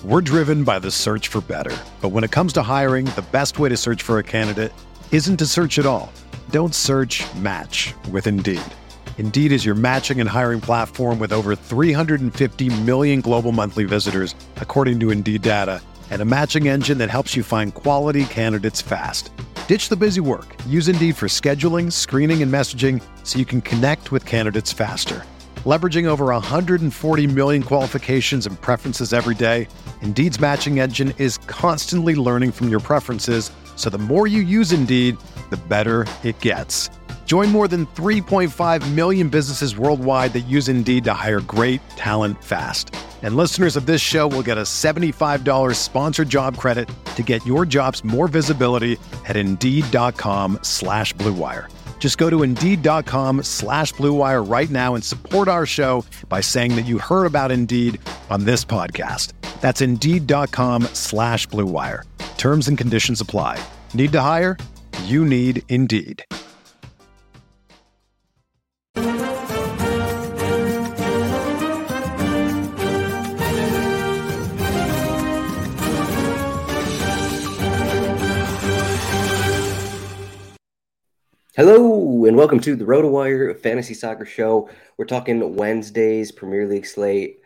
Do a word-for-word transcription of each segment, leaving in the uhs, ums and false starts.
We're driven by the search for better. But when it comes to hiring, the best way to search for a candidate isn't to search at all. Don't search, match with Indeed. Indeed is your matching and hiring platform with over three hundred fifty million global monthly visitors, according to Indeed data, and a matching engine that helps you find quality candidates fast. Ditch the busy work. Use Indeed for scheduling, screening, and messaging so you can connect with candidates faster. Leveraging over one hundred forty million qualifications and preferences every day, Indeed's matching engine is constantly learning from your preferences, so the more you use Indeed, the better it gets. Join more than three point five million businesses worldwide that use Indeed to hire great talent fast. And listeners of this show will get a seventy-five dollars sponsored job credit to get your jobs more visibility at Indeed.com slash Blue Wire. Just go to Indeed.com slash Blue Wire right now and support our show by saying that you heard about Indeed on this podcast. That's Indeed.com slash Blue Wire. Terms and conditions apply. Need to hire? You need Indeed. Hello and welcome to the RotoWire Fantasy Soccer Show. We're talking Wednesday's Premier League slate,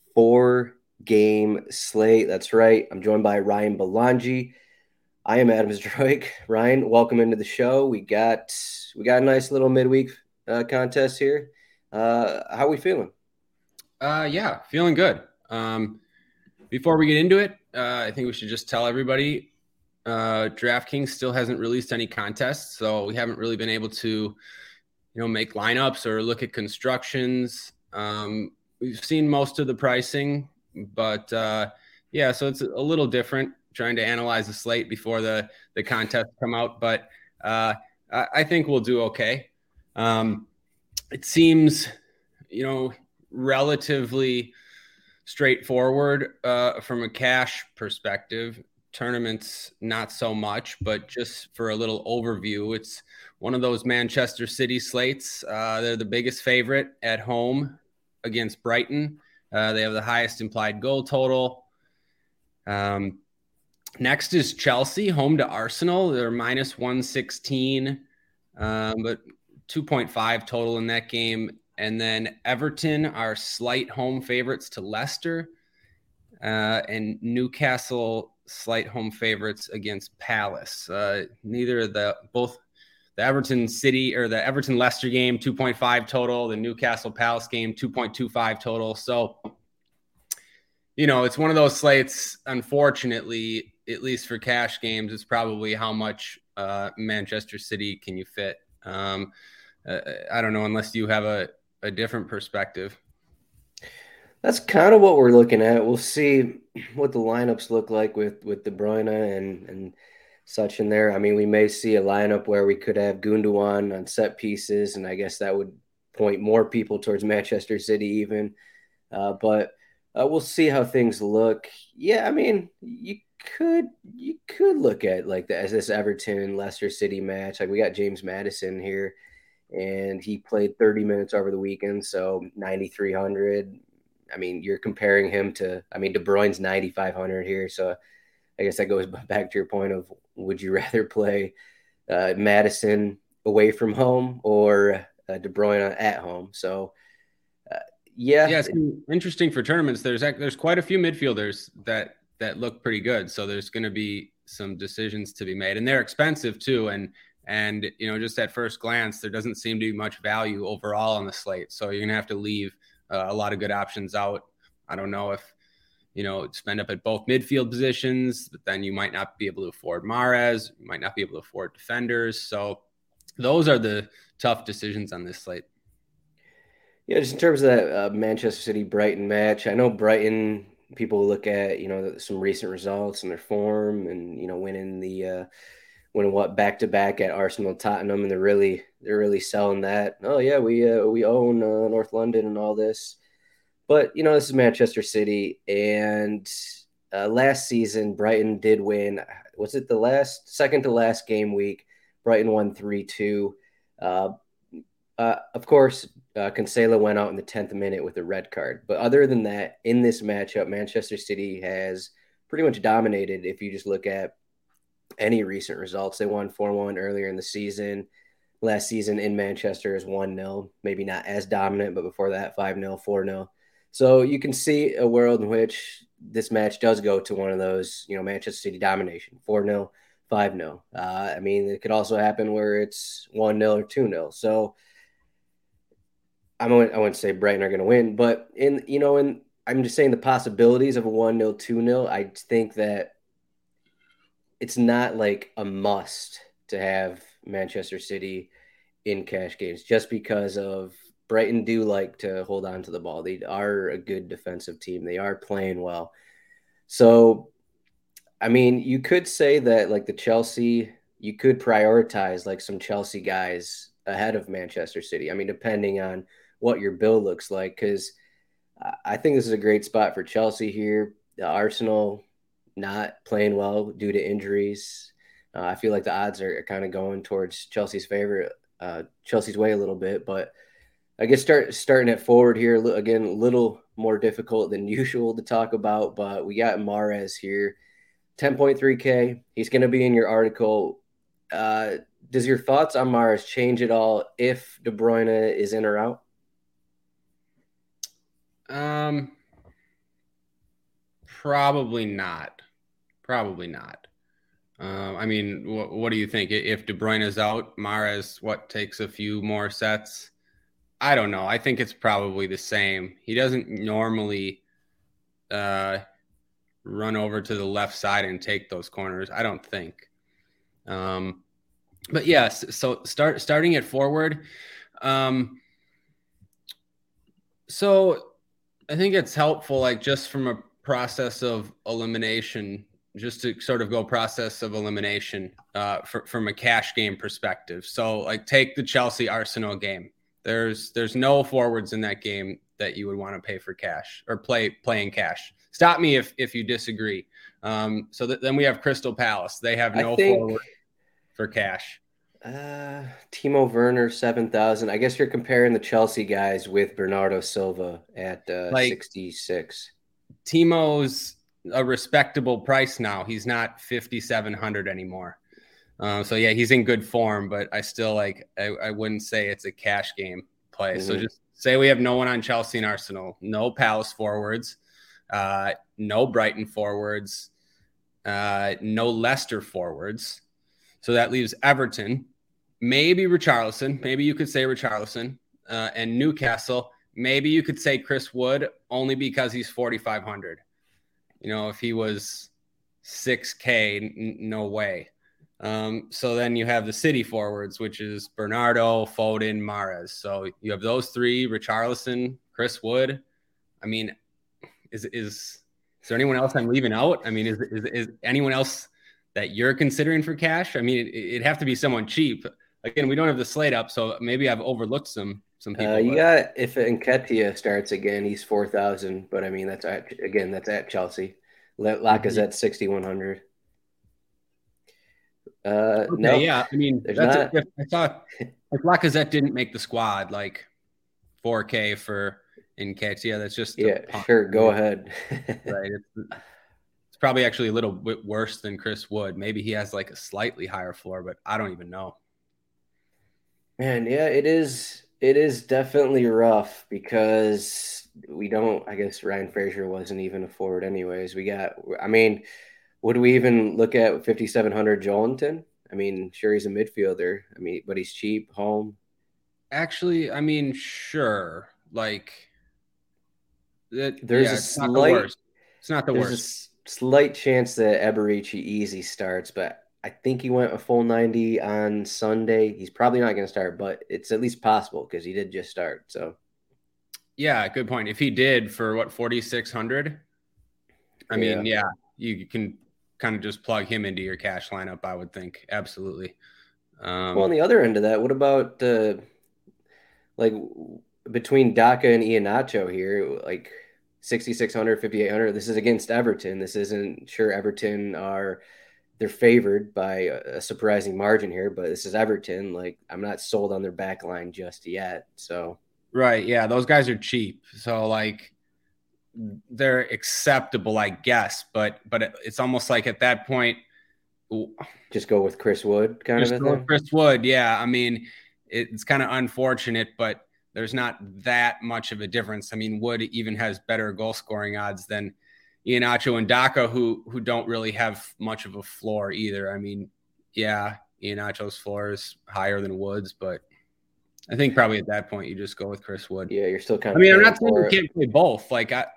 four-game slate. That's right. I'm joined by Ryan Belangi. I am Adam Zdroik. Ryan, welcome into the show. We got we got a nice little midweek uh, contest here. Uh, how are we feeling? Uh, yeah, feeling good. Um, before we get into it, uh, I think we should just tell everybody. Uh, DraftKings still hasn't released any contests, so we haven't really been able to, you know, make lineups or look at constructions. Um, we've seen most of the pricing, but uh, yeah, so it's a little different trying to analyze the slate before the the contests come out. But uh, I, I think we'll do okay. Um, it seems, you know, relatively straightforward uh, from a cash perspective. Tournaments, not so much, but just for a little overview, it's one of those Manchester City slates. Uh, they're the biggest favorite at home against Brighton. Uh, they have the highest implied goal total. Um, next is Chelsea, home to Arsenal. They're minus one sixteen, um, but two point five total in that game. And then Everton are slight home favorites to Leicester, uh, and Newcastle slight home favorites against Palace. Uh, neither of the both the Everton City or the Everton Leicester game, two point five total, the Newcastle Palace game, two point two five total. So, you know, it's one of those slates, unfortunately, at least for cash games, it's probably how much uh, Manchester City can you fit. Um, uh, I don't know, unless you have a, a different perspective. That's kind of what we're looking at. We'll see what the lineups look like with, with De Bruyne and, and such in there. I mean, we may see a lineup where we could have Gundogan on set pieces, and I guess that would point more people towards Manchester City even. Uh, but uh, we'll see how things look. Yeah, I mean, you could you could look at like the, as this Everton Leicester City match. Like we got James Maddison here, and he played thirty minutes over the weekend, so ninety-three hundred. I mean, you're comparing him to, I mean, De Bruyne's ninety-five hundred here. So I guess that goes back to your point of, would you rather play uh, Maddison away from home or uh, De Bruyne at home? So, uh, yeah. Yeah, it's interesting for tournaments. There's there's quite a few midfielders that, that look pretty good. So there's going to be some decisions to be made. And they're expensive too. And, and you know, just at first glance, there doesn't seem to be much value overall on the slate. So you're going to have to leave Uh, a lot of good options out. I don't know if, you know, spend up at both midfield positions, but then you might not be able to afford Mahrez, you might not be able to afford defenders. So those are the tough decisions on this slate. Yeah, just in terms of that uh, Manchester City Brighton match, I know Brighton, people look at, you know, some recent results and their form and, you know, winning the, uh, winning what back to back at Arsenal, Tottenham, and they're really they're really selling that. Oh yeah, we uh, we own uh, North London and all this, but you know this is Manchester City, and uh, last season Brighton did win. Was it the last second to last game week? Brighton won three two. Uh, uh, of course, Uh, Cancelo went out in the tenth minute with a red card. But other than that, in this matchup, Manchester City has pretty much dominated. If you just look at any recent results, they won four one earlier in the season. Last season in Manchester is one nil, maybe not as dominant, but before that, five nil, four nil. So you can see a world in which this match does go to one of those, you know, Manchester City domination, four nil, five nil. Uh, I mean, it could also happen where it's one nil or two nil. So I wouldn't, I wouldn't say Brighton are going to win, but in, you know, in, I'm just saying the possibilities of a one nil, two nil, I think that it's not like a must to have Manchester City in cash games just because of Brighton do like to hold on to the ball. They are a good defensive team. They are playing well. So, I mean, you could say that like the Chelsea, you could prioritize like some Chelsea guys ahead of Manchester City. I mean, depending on what your bill looks like, because I think this is a great spot for Chelsea here. The Arsenal not playing well due to injuries. Uh, I feel like the odds are, are kind of going towards Chelsea's favorite, uh, Chelsea's way a little bit. But I guess start starting at forward here again, a little more difficult than usual to talk about. But we got Mahrez here, ten point three K. He's going to be in your article. Uh, does your thoughts on Mahrez change at all if De Bruyne is in or out? Um, probably not. Probably not. Um, I mean, wh- what do you think? If De Bruyne is out, Mahrez, what, takes a few more sets? I don't know. I think it's probably the same. He doesn't normally uh, run over to the left side and take those corners. I don't think. Um, but yes, so start starting at forward. Um, so I think it's helpful, like just from a process of elimination, just to sort of go process of elimination uh, for, from a cash game perspective. So like take the Chelsea Arsenal game. There's there's no forwards in that game that you would want to pay for cash or play playing cash. Stop me if if you disagree. Um, so that, then we have Crystal Palace. They have no think, forward for cash. Uh, Timo Werner, seven thousand. I guess you're comparing the Chelsea guys with Bernardo Silva at uh, like, sixty-six. Timo's a respectable price now. He's not fifty-seven hundred anymore. Um, so yeah, he's in good form, but I still like, I, I wouldn't say it's a cash game play. Mm-hmm. So just say we have no one on Chelsea and Arsenal, no Palace forwards, uh, no Brighton forwards, uh, no Leicester forwards. So that leaves Everton, maybe Richarlison. Maybe you could say Richarlison uh, and Newcastle. Maybe you could say Chris Wood only because he's forty-five hundred. You know, if he was six K, n- no way. Um, so then you have the City forwards, which is Bernardo, Foden, Mahrez. So you have those three, Richarlison, Chris Wood. I mean, is is is there anyone else I'm leaving out? I mean, is is, is anyone else that you're considering for cash? I mean, it, it'd have to be someone cheap. Again, we don't have the slate up, so maybe I've overlooked some some people. Uh, you but... got, if Nketiah starts again, he's four thousand, but I mean, that's at, again, that's at Chelsea. Lacazette, sixty-one hundred. Uh, okay, no, yeah. I mean, that's not... a, I thought if Lacazette didn't make the squad, like four K for Nketiah, that's just yeah. Sure, go ahead. Right. It's, it's probably actually a little bit worse than Chris Wood. Maybe he has like a slightly higher floor, but I don't even know. Man, yeah, it is. It is definitely rough because we don't. I guess Ryan Fraser wasn't even a forward, anyways. We got. I mean. Would we even look at fifty-seven hundred Joelinton? I mean, sure, he's a midfielder. I mean, but he's cheap, home. Actually, I mean, sure. Like, that, there's yeah, a it's slight, not the worst. It's not the there's worst. a slight chance that Eberici easy starts, but I think he went a full ninety on Sunday. He's probably not going to start, but it's at least possible because he did just start. So, yeah, good point. If he did for what, forty-six hundred? I yeah. mean, yeah, you can kind of just plug him into your cash lineup, I would think. Absolutely. Um, well, on the other end of that, what about uh, like between Daka and Iheanacho here, like sixty-six hundred, fifty-eight hundred? This is against Everton. This isn't sure Everton are they're favored by a surprising margin here, but this is Everton. Like, I'm not sold on their back line just yet. So Right. Yeah. Those guys are cheap. So like they're acceptable, I guess. But but it's almost like at that point, just go with Chris Wood kind of just a go with thing. Chris Wood. Yeah. I mean, it's kind of unfortunate, but there's not that much of a difference. I mean, Wood even has better goal scoring odds than Iheanacho and Daka, who who don't really have much of a floor either. I mean, yeah, Iheanacho's floor is higher than Wood's, but I think probably at that point you just go with Chris Wood. Yeah, you're still kind I of mean, I'm paying not saying for you it. can't play both. Like I,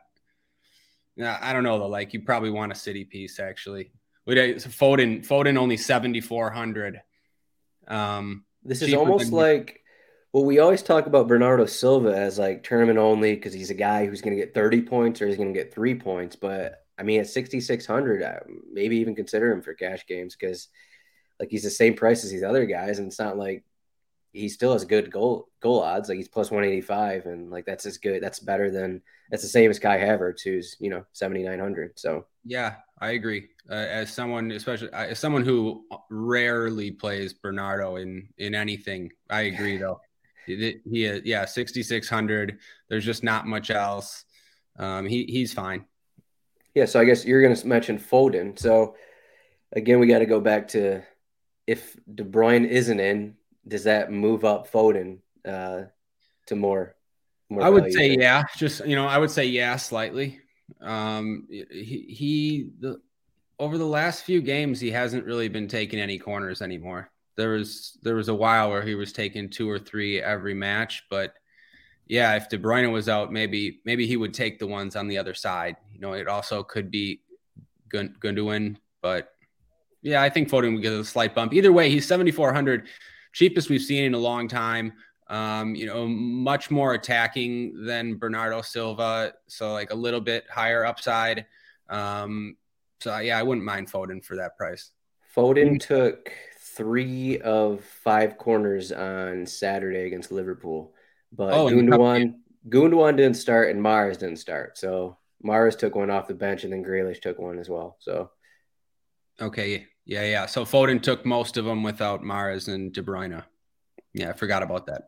I don't know though. Like you probably want a city piece actually. Foden, Foden only seventy-four hundred. Um, This is cheaper almost than like, well, we always talk about Bernardo Silva as like tournament only because he's a guy who's going to get thirty points or he's going to get three points. But I mean, at sixty-six hundred, maybe even consider him for cash games because like he's the same price as these other guys, and it's not like he still has good goal goal odds. Like he's plus one eighty-five, and like that's as good. That's better than that's the same as Kai Havertz, who's you know seventy-nine hundred. So yeah, I agree. Uh, as someone, especially as someone who rarely plays Bernardo in in anything, I agree though. He, he yeah, sixty-six hundred. There's just not much else. Um, he he's fine. Yeah, so I guess you're going to mention Foden. So again, we got to go back to if De Bruyne isn't in, does that move up Foden uh, to more more I would value? say yeah, just you know, I would say yeah, slightly. Um, he he the over the last few games he hasn't really been taking any corners anymore. There was there was a while where he was taking two or three every match, but yeah, if De Bruyne was out, maybe maybe he would take the ones on the other side. You know, it also could be Gundogan, but yeah, I think Foden would get a slight bump. Either way, he's seventy-four hundred, cheapest we've seen in a long time. Um, you know, much more attacking than Bernardo Silva, so like a little bit higher upside. Um, so yeah, I wouldn't mind Foden for that price. Foden took three of five corners on Saturday against Liverpool, but Oh, and Gundogan Gundogan didn't start and Mahrez didn't start. So Mahrez took one off the bench, and then Grealish took one as well. So okay, yeah, yeah. So Foden took most of them without Mahrez and De Bruyne. Yeah, I forgot about that.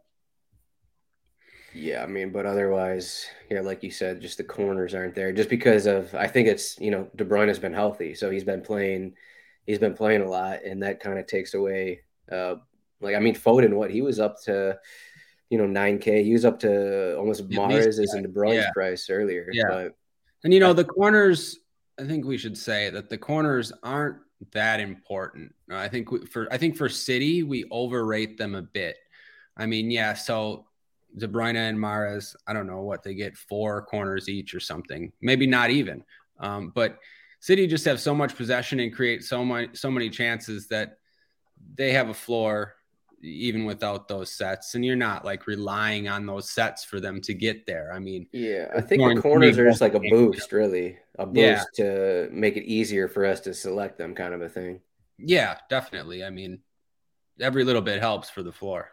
yeah, I mean, but otherwise, yeah, like you said, just the corners aren't there. Just because of, I think it's you know, De Bruyne has been healthy, so he's been playing, he's been playing a lot, and that kind of takes away. Uh, like I mean, Foden, what he was up to, you know, nine K. He was up to almost At least, Mahrez's yeah, and De Bruyne's yeah, price earlier. yeah. But And you know, I, the corners. I think we should say that the corners aren't that important. I think for I think for City we overrate them a bit. I mean, yeah. So De Bruyne and Mahrez, I don't know what they get, four corners each or something. Maybe not even. Um, but City just have so much possession and create so much so many chances that they have a floor even without those sets, and you're not like relying on those sets for them to get there. I mean, yeah, I think the corners are just like a boost, really, a boost yeah. to make it easier for us to select them, kind of a thing. Yeah, definitely. I mean, every little bit helps for the floor.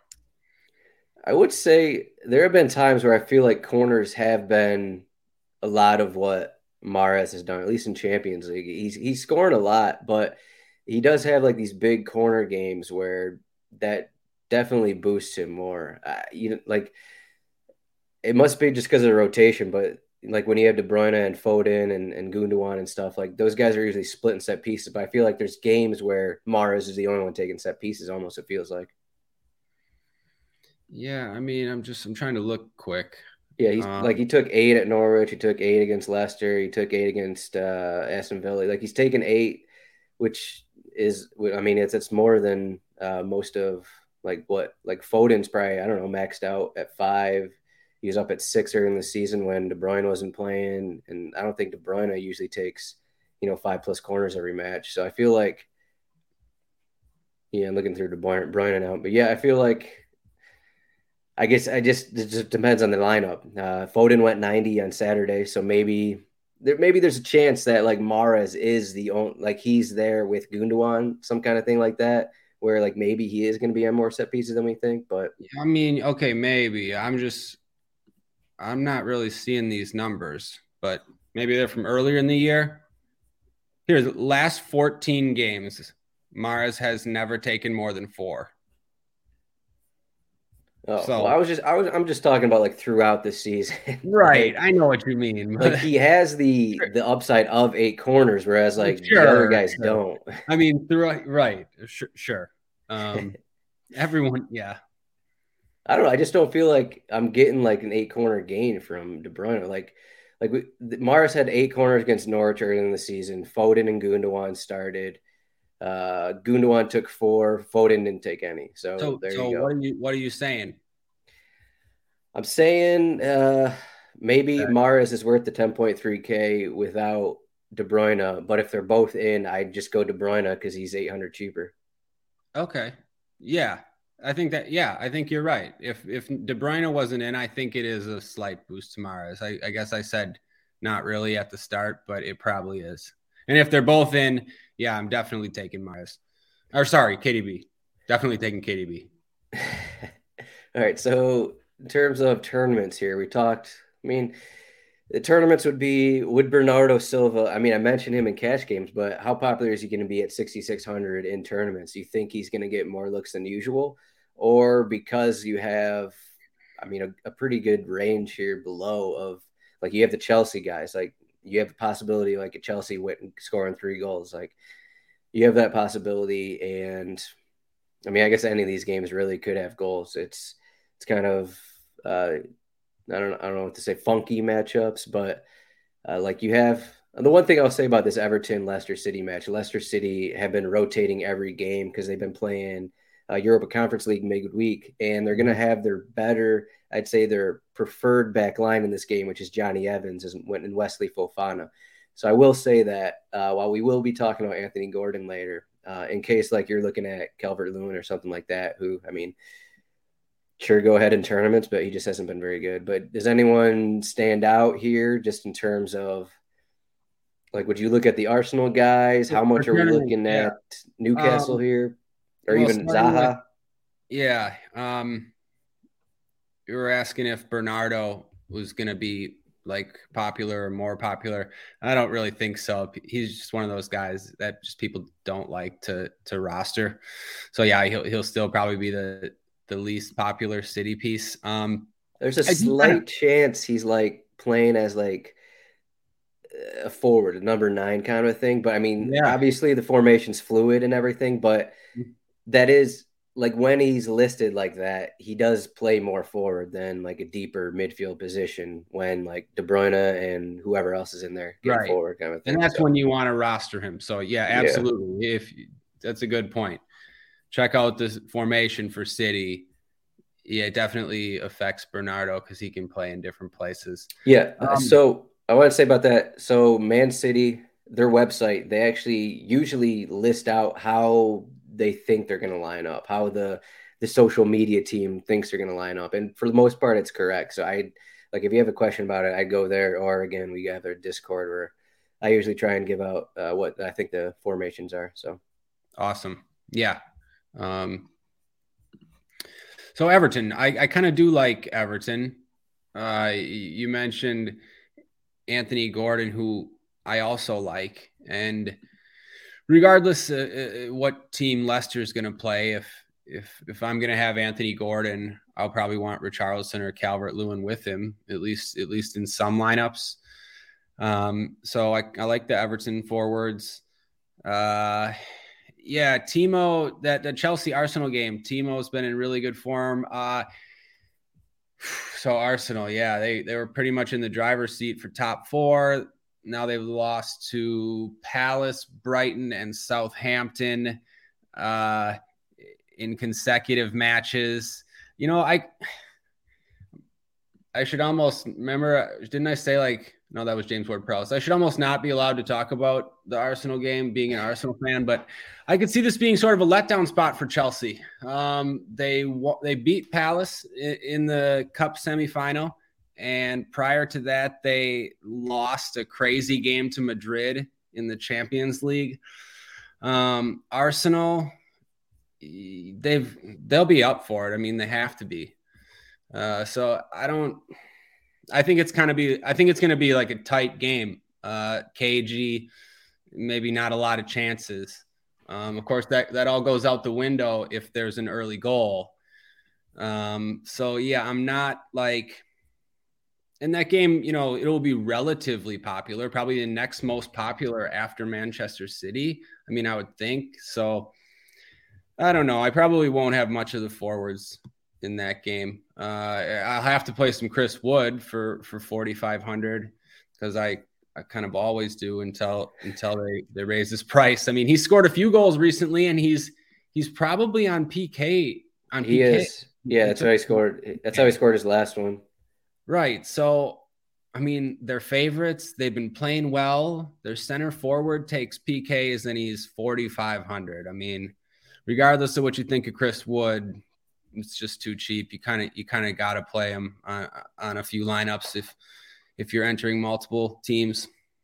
I would say there have been times where I feel like corners have been a lot of what Mahrez has done, at least in Champions League. He's he's scoring a lot, but he does have like these big corner games where that definitely boosts him more. Uh, you know, like it must be just because of the rotation, but like when you have De Bruyne and Foden and, and Gundogan and stuff, like those guys are usually splitting set pieces. But I feel like there's games where Mahrez is the only one taking set pieces. Almost it feels like. Yeah, I mean, I'm just I'm trying to look quick. Yeah, he's um, like he took eight at Norwich. He took eight against Leicester. He took eight against uh, Aston Villa. Like he's taken eight, which is I mean it's it's more than uh, most of like what like Foden's probably I don't know maxed out at five. He was up at six early in the season when De Bruyne wasn't playing, and I don't think De Bruyne usually takes you know five plus corners every match. So I feel like yeah, I'm looking through De Bruyne now, but yeah, I feel like. I guess I just it just depends on the lineup. Uh, Foden went ninety on Saturday, so maybe there maybe there's a chance that like Mahrez is the only like he's there with Gundogan, some kind of thing like that, where like maybe he is going to be on more set pieces than we think. But I mean, okay, maybe I'm just I'm not really seeing these numbers, but maybe they're from earlier in the year. Here's last fourteen games, Mahrez has never taken more than four. Oh, So well, I was just I was I'm just talking about like throughout the season. right, like I know what you mean. like he has the the upside of eight corners, whereas like the other Sure, guys sure. don't. I mean, throughout, right? Sure, sure. Um, everyone, yeah. I don't know. I just don't feel like I'm getting like an eight corner gain from De Bruyne. Like, like we, Mars had eight corners against Norwich early in the season. Foden and Gundogan started. Uh, Gundogan took four. Foden didn't take any. So So, there so you what go. are you, what are you saying? I'm saying uh, maybe That, Maris is worth the ten point three K without De Bruyne. But if they're both in, I'd just go De Bruyne because he's eight hundred cheaper. okay, yeah, I think that, yeah, I think you're right. If if De Bruyne wasn't in, I think it is a slight boost to Mahrez. I, I guess I said not really at the start, but it probably is. And if they're both in, yeah, I'm definitely taking Mahrez. Or sorry, K D B. Definitely taking K D B. All right. So in terms of tournaments here, we talked. I mean, the tournaments would be would Bernardo Silva. I mean, I mentioned him in cash games, but how popular is he going to be at sixty-six hundred in tournaments? Do you think he's going to get more looks than usual, or because you have, I mean, a, a pretty good range here below of like you have the Chelsea guys, like you have the possibility like a Chelsea went scoring three goals, like you have that possibility, and I mean, I guess any of these games really could have goals. It's it's kind of uh, I don't I don't know what to say, funky matchups, but uh, like you have the one thing I'll say about this Everton Leicester City match. Leicester City have been rotating every game because they've been playing uh, Europa Conference League midweek, and they're going to have their better, I'd say their preferred back line in this game, which is Johnny Evans and Wesley Fofana. So I will say that uh, while we will be talking about Anthony Gordon later, uh, in case like you're looking at Calvert-Lewin or something like that, who I mean sure go ahead in tournaments, but he just hasn't been very good. But does anyone stand out here just in terms of like, would you look at the Arsenal guys? How For much are we tournament, looking yeah. at Newcastle Um, here, or well, even starting with, Zaha? yeah. Um, you were asking if Bernardo was going to be like popular or more popular. I don't really think so. He's just one of those guys that just people don't like to to roster. So yeah, he'll he'll still probably be the the least popular City piece. Um, There's a I do kind of, slight chance he's like playing as like a forward, a number nine kind of thing. But I mean, yeah, obviously the formation's fluid and everything, but that is like when he's listed like that, he does play more forward than like a deeper midfield position when like De Bruyne and whoever else is in there getting right. forward kind of And thing. that's So when you want to roster him. So yeah, yeah. absolutely. If that's a good point. Check out this formation for City. Yeah, it definitely affects Bernardo because he can play in different places. Yeah. Um, So I want to say about that. So Man City, their website, they actually usually list out how they think they're going to line up, how the the social media team thinks they're going to line up, and for the most part, it's correct. So I like if you have a question about it, I go there, or again, we have our Discord where I usually try and give out uh, what I think the formations are. So awesome. Yeah. Um, so Everton, I, I kind of do like Everton. Uh, you mentioned Anthony Gordon, who I also like, and regardless uh, uh, what team Leicester is going to play, if if if I'm going to have Anthony Gordon, I'll probably want Richarlison or Calvert-Lewin with him, at least at least in some lineups. Um, so I, I like the Everton forwards. Uh, yeah, Timo, that the Chelsea Arsenal game, Timo's been in really good form. Uh, so Arsenal, yeah, they they were pretty much in the driver's seat for top four. Now they've lost to Palace, Brighton, and Southampton uh, in consecutive matches. You know, I I should almost remember, didn't I say like, no, that was James Ward-Prowse. I should almost not be allowed to talk about the Arsenal game, being an Arsenal fan, but I could see this being sort of a letdown spot for Chelsea. Um, they they beat Palace in, in the Cup semifinal, and prior to that, they lost a crazy game to Madrid in the Champions League. Um, Arsenal, they've they'll be up for it. I mean, they have to be. Uh, so I don't. I think it's kind of be. I think it's going to be like a tight game. Uh, cagey, maybe not a lot of chances. Um, of course, that that all goes out the window if there's an early goal. Um, so yeah, I'm not like in that game, you know, it'll be relatively popular, probably the next most popular after Manchester City. I mean, I would think so. I don't know. I probably won't have much of the forwards in that game. Uh, I'll have to play some Chris Wood for for forty-five hundred because I I kind of always do until until they they raise his price. I mean, he scored a few goals recently, and he's he's probably on P K on He P K. is. Yeah, that's how he scored. That's how he scored his last one. Right. So, I mean, they're favorites. They've been playing well. Their center forward takes P Ks, and he's forty-five hundred. I mean, regardless of what you think of Chris Wood, it's just too cheap. You kind of you kind of got to play him on, on a few lineups if if you're entering multiple teams.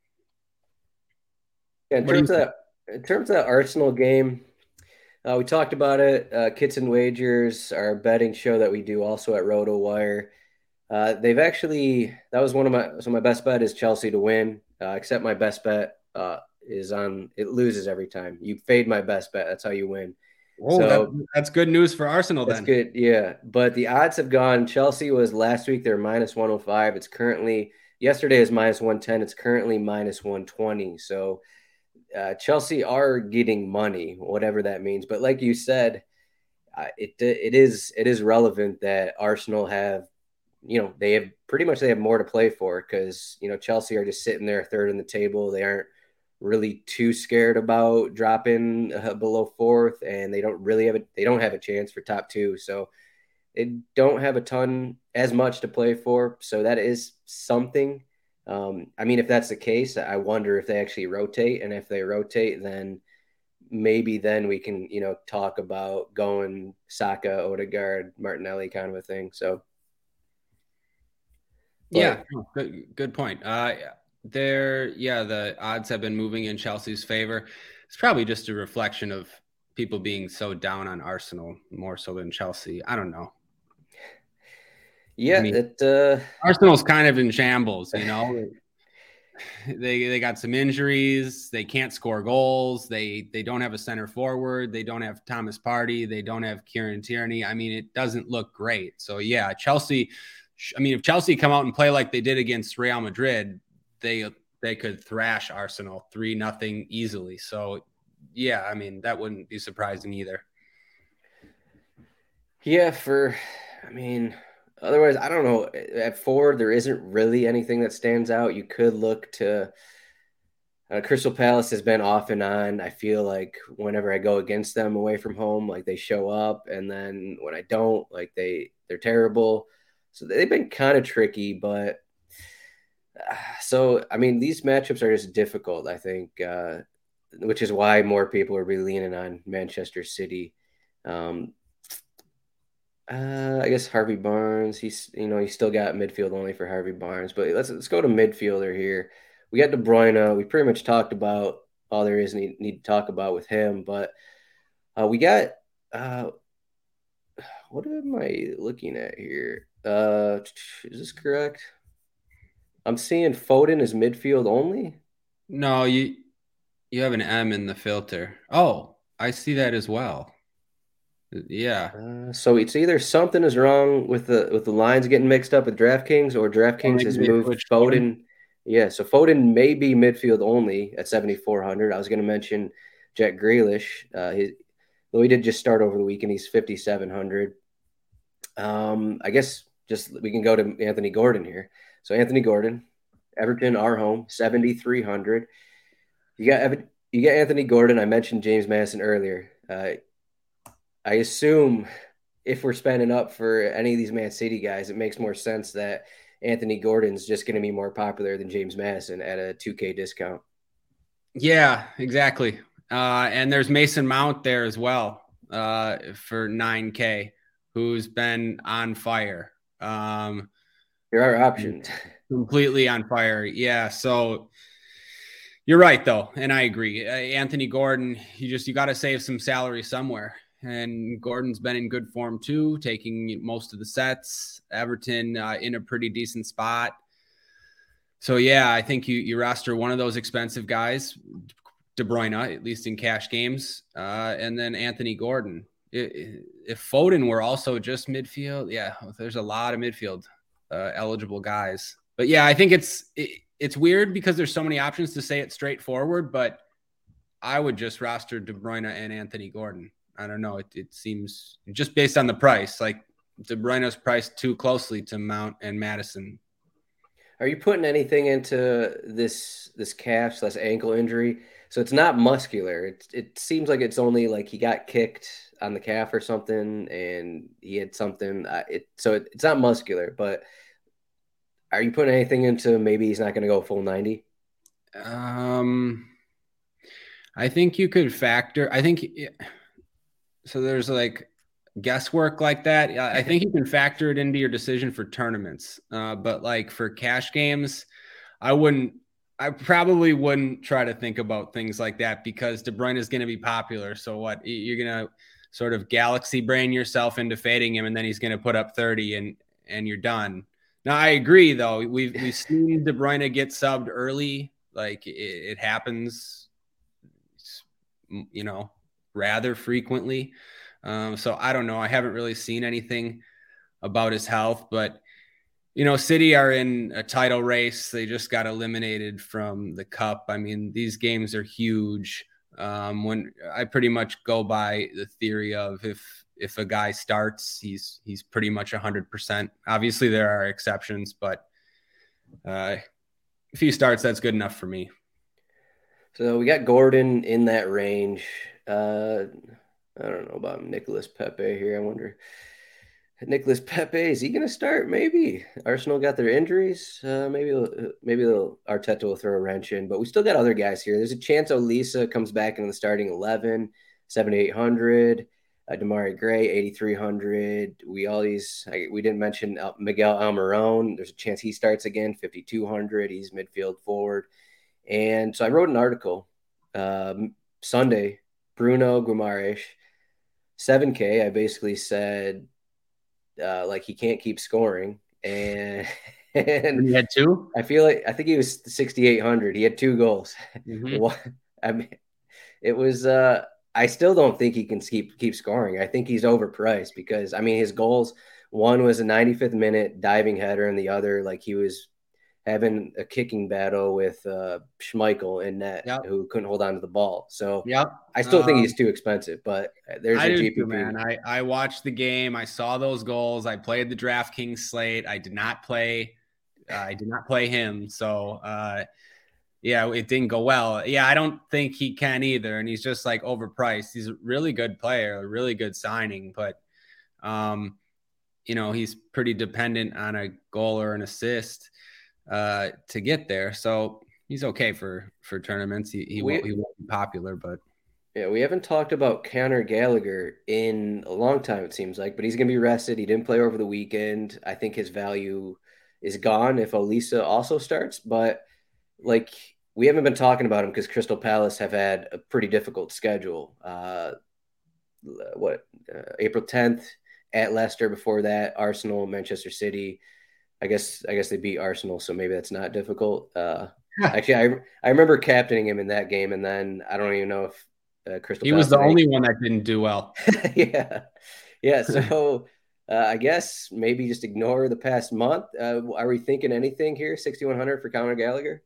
Yeah, in terms of that, in terms of that Arsenal game, uh, we talked about it. Uh, Kits and Wagers, our betting show that we do also at RotoWire. Uh, they've actually that was one of my so my best bet is Chelsea to win. Uh, except my best bet uh, is on it loses every time. You fade my best bet. That's how you win. Oh, so, that, that's good news for Arsenal that's then. That's good, yeah. But the odds have gone. Chelsea was last week. They're minus one oh five. It's currently yesterday is minus one ten. It's currently minus one twenty. So uh, Chelsea are getting money, whatever that means. But like you said, uh, it it is it is relevant that Arsenal have, you know, they have pretty much they have more to play for because, you know, Chelsea are just sitting there third in the table. They aren't really too scared about dropping uh, below fourth, and they don't really have a they don't have a chance for top two. So they don't have a ton as much to play for. So that is something. Um, I mean, if that's the case, I wonder if they actually rotate, and if they rotate, then maybe then we can, you know, talk about going Saka, Odegaard, Martinelli kind of a thing. So. But, yeah, good, good point. Uh, there, yeah, the odds have been moving in Chelsea's favor. It's probably just a reflection of people being so down on Arsenal more so than Chelsea. I don't know. Yeah, I mean, it, uh... Arsenal's kind of in shambles, you know. they they got some injuries. They can't score goals. They they don't have a center forward. They don't have Thomas Partey. They don't have Kieran Tierney. I mean, it doesn't look great. So yeah, Chelsea. I mean, if Chelsea come out and play like they did against Real Madrid, they they could thrash Arsenal three nothing easily. So yeah, I mean, that wouldn't be surprising either. Yeah, for I mean, otherwise, I don't know. At forward, there isn't really anything that stands out. You could look to uh, Crystal Palace has been off and on. I feel like whenever I go against them away from home, like they show up, and then when I don't, like they they're terrible. So they've been kind of tricky, but uh, so I mean, these matchups are just difficult, I think, uh, which is why more people are really leaning on Manchester City. Um, Uh, I guess Harvey Barnes. He's you know he's still got midfield only for Harvey Barnes, but let's let's go to midfielder here. We got De Bruyne. We pretty much talked about all there is need, need to talk about with him, but uh, we got uh, what am I looking at here? Uh, is this correct? I'm seeing Foden is midfield only. No, you you have an M in the filter. Oh, I see that as well. Yeah. Uh, so it's either something is wrong with the with the lines getting mixed up with DraftKings, or DraftKings has moved Foden. Yeah, so Foden may be midfield only at seventy-four hundred. I was going to mention Jack Grealish. Uh, his, though he did just start over the weekend, he's fifty-seven hundred. Um, I guess just we can go to Anthony Gordon here. So Anthony Gordon, Everton, our home, seventy-three hundred. You got you got Anthony Gordon. I mentioned James Maddison earlier. Uh, I assume if we're spending up for any of these Man City guys, it makes more sense that Anthony Gordon's just going to be more popular than James Maddison at a two K discount. Yeah, exactly. Uh, and there's Mason Mount there as well uh, for nine K, who's been on fire. Um, there are options. Completely on fire. Yeah. So you're right, though. And I agree. Uh, Anthony Gordon, you just, you got to save some salary somewhere. And Gordon's been in good form too, taking most of the sets. Everton uh, in a pretty decent spot. So, yeah, I think you you roster one of those expensive guys, De Bruyne, at least in cash games, uh, and then Anthony Gordon. if Foden were also just midfield, yeah, there's a lot of midfield uh, eligible guys. But yeah, I think it's it, it's weird because there's so many options to say it straightforward, but I would just roster De Bruyne and Anthony Gordon. I don't know. It, it seems just based on the price, like De Bruyne's priced too closely to Mount and Maddison. Are you putting anything into this this calf slash ankle injury? So it's not muscular. It it seems like it's only like he got kicked on the calf or something, and he had something. Uh, it so it, it's not muscular. But are you putting anything into maybe he's not going to go full ninety? Um, I think you could factor. I think so. There's like guesswork like that. I think you can factor it into your decision for tournaments. Uh, but like for cash games, I wouldn't. I probably wouldn't try to think about things like that because De Bruyne is going to be popular. So what you're going to sort of galaxy brain yourself into fading him, and then he's going to put up thirty, and and you're done. Now I agree though. We've we've seen De Bruyne get subbed early. Like it, it happens, you know, rather frequently. Um, so I don't know. I haven't really seen anything about his health, but you know, City are in a title race. They just got eliminated from the cup. I mean, these games are huge. Um, when I pretty much go by the theory of if if a guy starts, he's he's pretty much one hundred percent. Obviously, there are exceptions, but uh, if he starts, that's good enough for me. So we got Gordon in that range. Uh, I don't know about Nicolas Pepe here. I wonder. Nicolas Pepe, is he going to start? Maybe. Arsenal got their injuries. Uh, maybe maybe Arteta will throw a wrench in, but we still got other guys here. There's a chance Olisa comes back in the starting eleven, seventy-eight hundred. Uh, Damari Gray, eighty-three hundred. We always we didn't mention Miguel Almiron. There's a chance he starts again, fifty-two hundred. He's midfield forward. And so I wrote an article um, Sunday, Bruno Guimaraes, seven K. I basically said, Uh, like he can't keep scoring, and, and he had two. I feel like I think he was sixty-eight hundred. He had two goals. Mm-hmm. I mean, it was. Uh, I still don't think he can keep keep scoring. I think he's overpriced because I mean his goals. One was a ninety-fifth minute diving header, and the other like he was having a kicking battle with uh, Schmeichel in net, yep. who couldn't hold on to the ball. So yep. I still um, think he's too expensive, but there's I a do G P P. too, man. I, I watched the game. I saw those goals. I played the DraftKings slate. I did not play. Uh, I did not play him. So, uh, yeah, it didn't go well. Yeah, I don't think he can either. And he's just like overpriced. He's a really good player, a really good signing, but, um, you know, he's pretty dependent on a goal or an assist uh, to get there. So he's okay for, for tournaments. He, he, we, won't, he won't be popular, but. Yeah, we haven't talked about Conor Gallagher in a long time, it seems like, but he's going to be rested. He didn't play over the weekend. I think his value is gone if Olisa also starts, but like we haven't been talking about him because Crystal Palace have had a pretty difficult schedule. Uh, what, uh, April tenth at Leicester, before that, Arsenal, Manchester City. I guess I guess they beat Arsenal, so maybe that's not difficult. Uh, actually, I I remember captaining him in that game, and then I don't even know if uh, Crystal. He Palace was the only one that didn't do well. yeah, yeah. So uh, I guess maybe just ignore the past month. Uh, are we thinking anything here? sixty-one hundred for Conor Gallagher?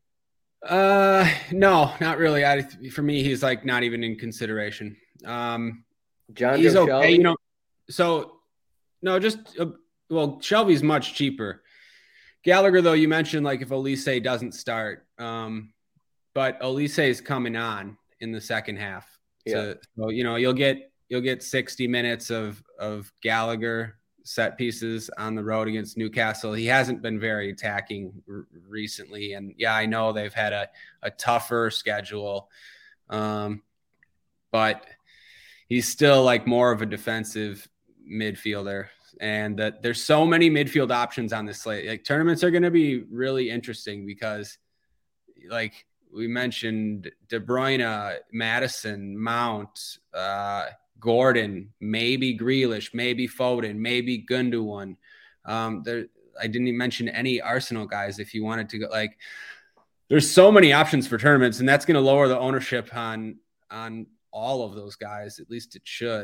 Uh, no, not really. I for me, he's like not even in consideration. Um, John he's Joe okay, Shelby? you know. So no, just uh, well, Shelby's much cheaper. Gallagher, though, you mentioned like if Olise doesn't start, um, but Olise is coming on in the second half. Yeah. So, so you know you'll get you'll get sixty minutes of of Gallagher set pieces on the road against Newcastle. He hasn't been very attacking r- recently, and yeah, I know they've had a a tougher schedule, um, but he's still like more of a defensive midfielder. And that there's so many midfield options on this slate. Like tournaments are going to be really interesting because like we mentioned De Bruyne, Maddison, Mount, uh, Gordon, maybe Grealish, maybe Foden, maybe Gundogan. Um, there, I didn't even mention any Arsenal guys. If you wanted to go, like there's so many options for tournaments, and that's going to lower the ownership on, on all of those guys. At least it should.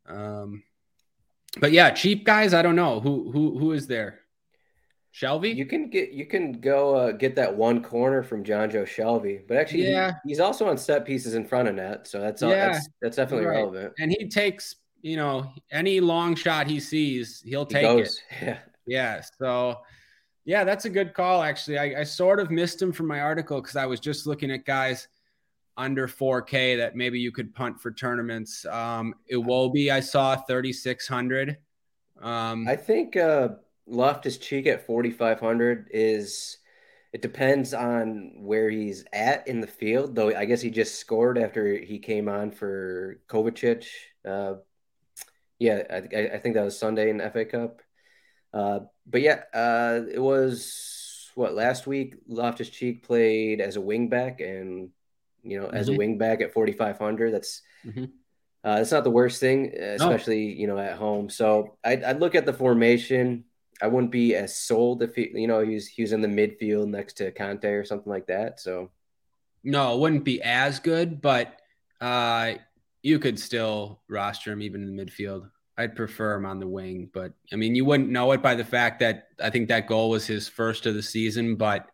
Um, but yeah, cheap guys. I don't know who who who is there. Shelby? You can get you can go uh, get that one corner from John Joe Shelby, but actually, yeah, he, he's also on set pieces in front of net, so that's all, yeah, that's that's definitely right. relevant. And he takes, you know, any long shot he sees, he'll take he it. Yeah, yeah. So, yeah, that's a good call. Actually, I, I sort of missed him from my article because I was just looking at guys under four K that maybe you could punt for tournaments. Um, Iwobi, I saw thirty-six hundred. Um, I think. Uh, Loftus-Cheek at forty-five hundred is, it depends on where he's at in the field, though I guess he just scored after he came on for Kovacic. Uh, yeah, I, I think that was Sunday in the F A Cup. Uh, but yeah, uh, it was, what, last week Loftus-Cheek played as a wingback, and, you know, as mm-hmm. a wingback at forty-five hundred, that's mm-hmm. uh, that's not the worst thing, especially, no. you know, at home. So I'd, I'd look at the formation. I wouldn't be as sold if he, you know, he was, he was in the midfield next to Conte or something like that. So, no, it wouldn't be as good, but uh, you could still roster him even in the midfield. I'd prefer him on the wing, but I mean, you wouldn't know it by the fact that I think that goal was his first of the season, but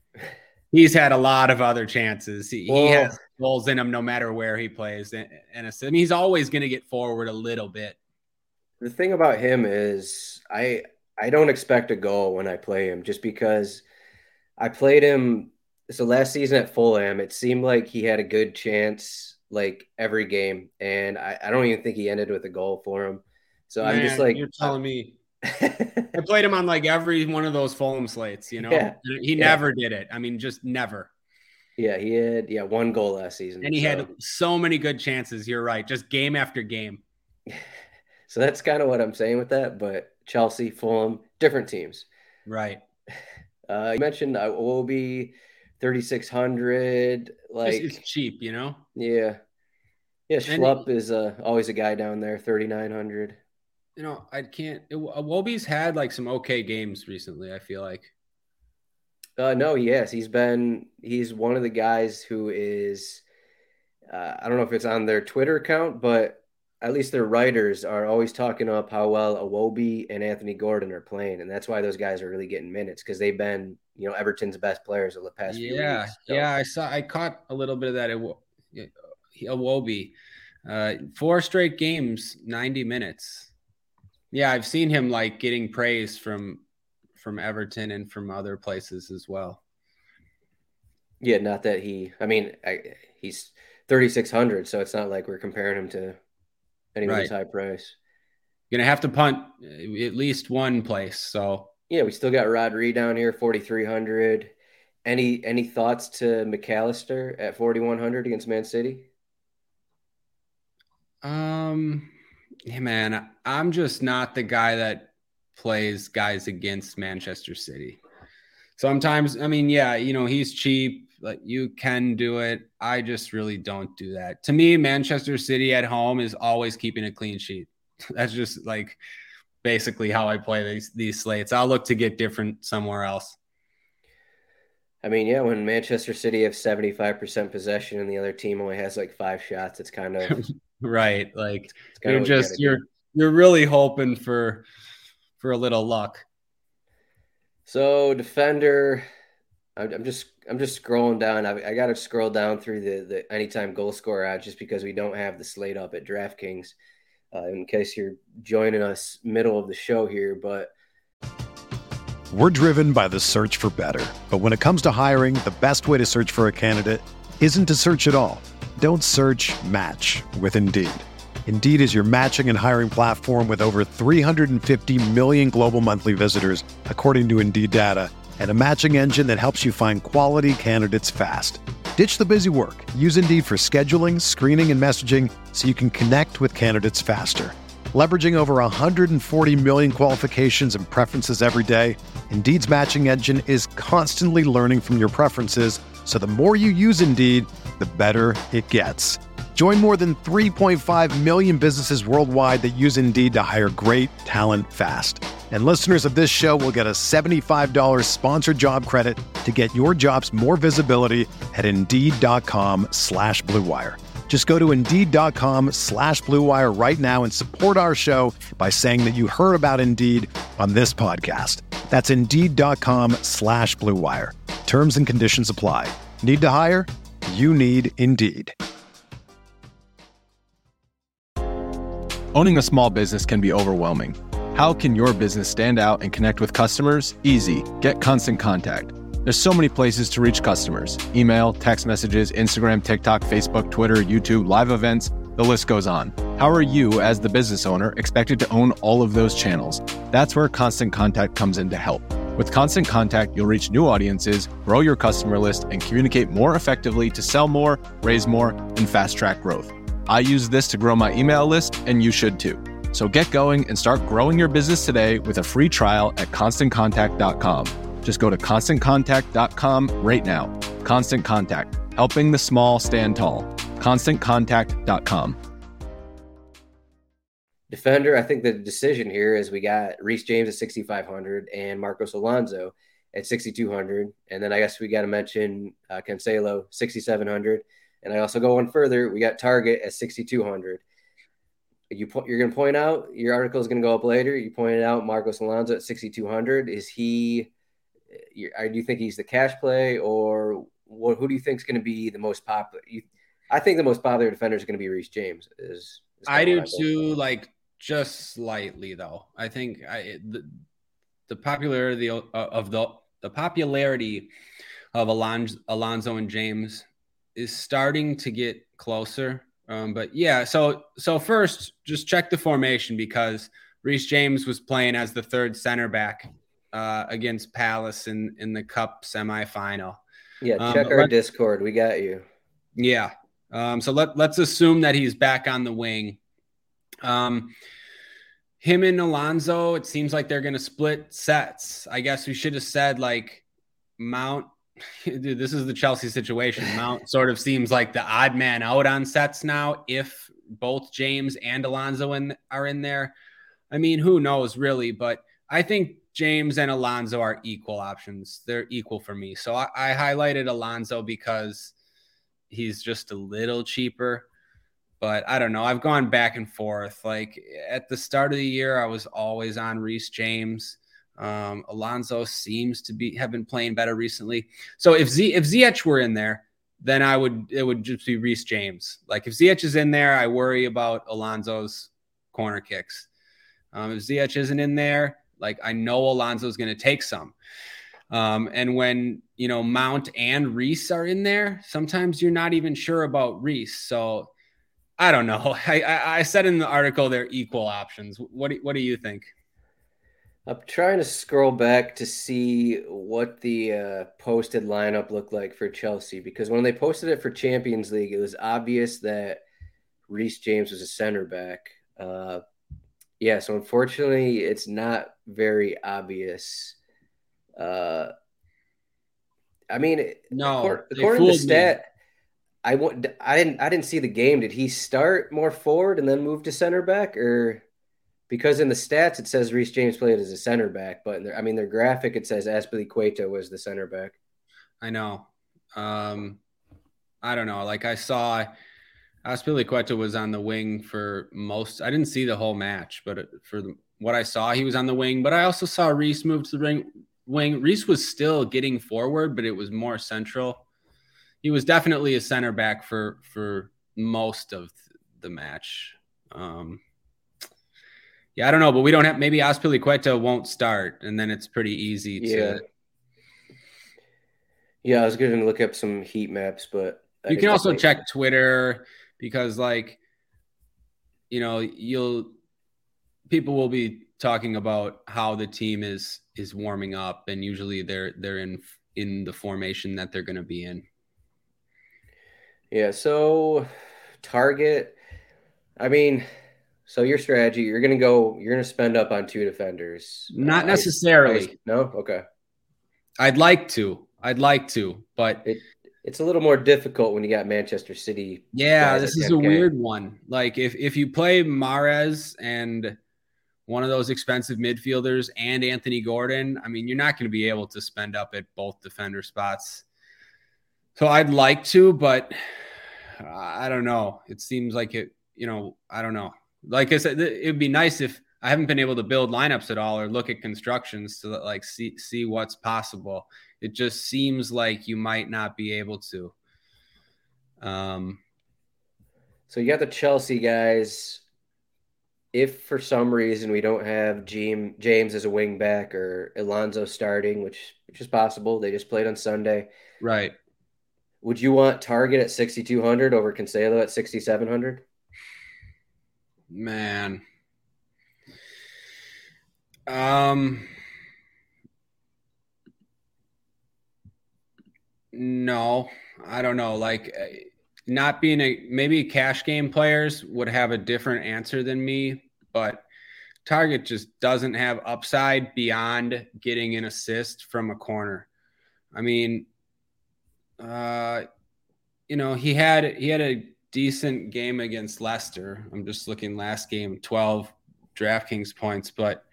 he's had a lot of other chances. He, well, he has goals in him no matter where he plays, and, and I mean, he's always going to get forward a little bit. The thing about him is, I. I don't expect a goal when I play him, just because I played him. So last season at Fulham, it seemed like he had a good chance like every game, and I, I don't even think he ended with a goal for him. So Man, I'm just like, you're telling me. I played him on like every one of those Fulham slates, you know. Yeah, he yeah. never did it. I mean, just never. Yeah, he had yeah one goal last season, and he so. had so many good chances. You're right, just game after game. So that's kind of what I'm saying with that, but. Chelsea, Fulham, different teams. Right. Uh, you mentioned uh, Iwobi, thirty-six hundred. Like it's, it's cheap, you know? Yeah. Yeah, Schlupp is uh, always a guy down there, thirty-nine hundred. You know, I can't – Iwobi's had like some okay games recently, I feel like. Uh, no, he has. He's been – he's one of the guys who is uh, – I don't know if it's on their Twitter account, but – at least their writers are always talking up how well Iwobi and Anthony Gordon are playing, and that's why those guys are really getting minutes, because they've been, you know, Everton's best players of the past few yeah, weeks. So. Yeah, I saw, I caught a little bit of that Iwobi. Uh, four straight games, ninety minutes. Yeah, I've seen him like getting praise from from Everton and from other places as well. Yeah, not that he. I mean, I, he's thirty-six hundred, so it's not like we're comparing him to. Anybody's right. high price. You're going to have to punt at least one place. So yeah, we still got Rodri down here, forty-three hundred. Any any thoughts to McAllister at forty-one hundred against Man City? Um, yeah, man, I'm just not the guy that plays guys against Manchester City. Sometimes, I mean, yeah, you know, he's cheap. Like you can do it. I just really don't do that. To me, Manchester City at home is always keeping a clean sheet. That's just like basically how I play these these slates. I'll look to get different somewhere else. I mean, yeah, when Manchester City have seventy-five percent possession and the other team only has like five shots, it's kind of right. Like you're just you you're do. you're really hoping for for a little luck. So defender, I'm just I'm just scrolling down. I, I got to scroll down through the the anytime goal scorer odds just because we don't have the slate up at DraftKings. Uh, in case you're joining us middle of the show here, but we're driven by the search for better. But when it comes to hiring, the best way to search for a candidate isn't to search at all. Don't search, match with Indeed. Indeed is your matching and hiring platform with over three hundred fifty million global monthly visitors, according to Indeed data, and a matching engine that helps you find quality candidates fast. Ditch the busy work. Use Indeed for scheduling, screening, and messaging so you can connect with candidates faster. Leveraging over one hundred forty million qualifications and preferences every day, Indeed's matching engine is constantly learning from your preferences, so the more you use Indeed, the better it gets. Join more than three point five million businesses worldwide that use Indeed to hire great talent fast. And listeners of this show will get a seventy-five dollars sponsored job credit to get your jobs more visibility at Indeed.com slash Blue Wire. Just go to Indeed.com slash Blue Wire right now and support our show by saying that you heard about Indeed on this podcast. That's Indeed.com slash Blue Wire. Terms and conditions apply. Need to hire? You need Indeed. Owning a small business can be overwhelming. How can your business stand out and connect with customers? Easy. Get Constant Contact. There's so many places to reach customers. Email, text messages, Instagram, TikTok, Facebook, Twitter, YouTube, live events, the list goes on. How are you, as the business owner, expected to own all of those channels? That's where Constant Contact comes in to help. With Constant Contact, you'll reach new audiences, grow your customer list, and communicate more effectively to sell more, raise more, and fast-track growth. I use this to grow my email list, and you should too. So get going and start growing your business today with a free trial at constant contact dot com. Just go to constant contact dot com right now. Constant Contact, helping the small stand tall. constant contact dot com. Defender, I think the decision here is we got Reece James at sixty-five hundred and Marcos Alonso at sixty-two hundred. And then I guess we got to mention uh, Cancelo, sixty-seven hundred. And I also go one further. We got Target at sixty-two hundred. You po- you're going to point out, your article is going to go up later. You pointed out Marcos Alonso at sixty-two hundred. Is he... Do you think he's the cash play, or what, who do you think is going to be the most popular? You, I think the most popular defender is going to be Reece James. Is, is I do too, like just slightly though. I think I, the, the popularity of, of the the popularity of Alonso, Alonso and James is starting to get closer. Um, but yeah, so so first, just check the formation, because Reece James was playing as the third center back Uh, against Palace in, in the Cup semifinal. Yeah, check um, our let, Discord. We got you. Yeah. Um, so let, let's assume that he's back on the wing. Um, him and Alonso, it seems like they're going to split sets. I guess we should have said, like, Mount. Dude, this is the Chelsea situation. Mount sort of seems like the odd man out on sets now if both James and Alonso in, are in there. I mean, who knows, really? But I think James and Alonso are equal options. They're equal for me. So I, I highlighted Alonso because he's just a little cheaper. But I don't know. I've gone back and forth. Like at the start of the year, I was always on Reece James. Um, Alonso seems to be have been playing better recently. So if Z if Ziyech were in there, then I would it would just be Reece James. Like if Ziyech is in there, I worry about Alonso's corner kicks. Um, if Ziyech isn't in there, like I know Alonso is going to take some. Um, and when, you know, Mount and Reece are in there, sometimes you're not even sure about Reece. So I don't know. I, I, I said in the article, they're equal options. What do, what do you think? I'm trying to scroll back to see what the uh, posted lineup looked like for Chelsea, because when they posted it for Champions League, it was obvious that Reece James was a center back. Uh, Yeah, so unfortunately, it's not very obvious. Uh, I mean, no, according, according to the stat, me. I want. I didn't. I didn't see the game. Did he start more forward and then move to center back, or because in the stats it says Reece James played as a center back, but in their, I mean, their graphic it says Azpilicueta was the center back. I know. Um, I don't know. Like I saw. Azpilicueta was on the wing for most. I didn't see the whole match, but for the, what I saw, he was on the wing. But I also saw Reece move to the ring, wing. Reece was still getting forward, but it was more central. He was definitely a center back for for most of the match. Um, yeah, I don't know, but we don't have. Maybe Azpilicueta won't start, and then it's pretty easy to. Yeah, yeah. I was going to look up some heat maps, but I you can also check Twitter. Because, like, you know, you'll people will be talking about how the team is is warming up, and usually they're they're in in the formation that they're going to be in. Yeah. So, target. I mean, so your strategy, you're going to go, you're going to spend up on two defenders. Not uh, necessarily. I, I, no. Okay. I'd like to. I'd like to, but. It, It's a little more difficult when you got Manchester City. Yeah, this is a weird one. Like if, if you play Mahrez and one of those expensive midfielders and Anthony Gordon, I mean, you're not going to be able to spend up at both defender spots. So I'd like to, but I don't know. It seems like it, you know, I don't know. Like I said, it would be nice if I haven't been able to build lineups at all or look at constructions to like see, see what's possible. It just seems like you might not be able to. Um, so you got the Chelsea guys. If for some reason we don't have James, James as a wing back or Alonso starting, which which is possible, they just played on Sunday. Right. Would you want Target at sixty-two hundred over Cancelo at sixty-seven hundred? Man. Um. No, I don't know. Like, not being a maybe cash game players would have a different answer than me, but Target just doesn't have upside beyond getting an assist from a corner. I mean, uh, you know, he had he had a decent game against Leicester. I'm just looking last game, twelve DraftKings points, but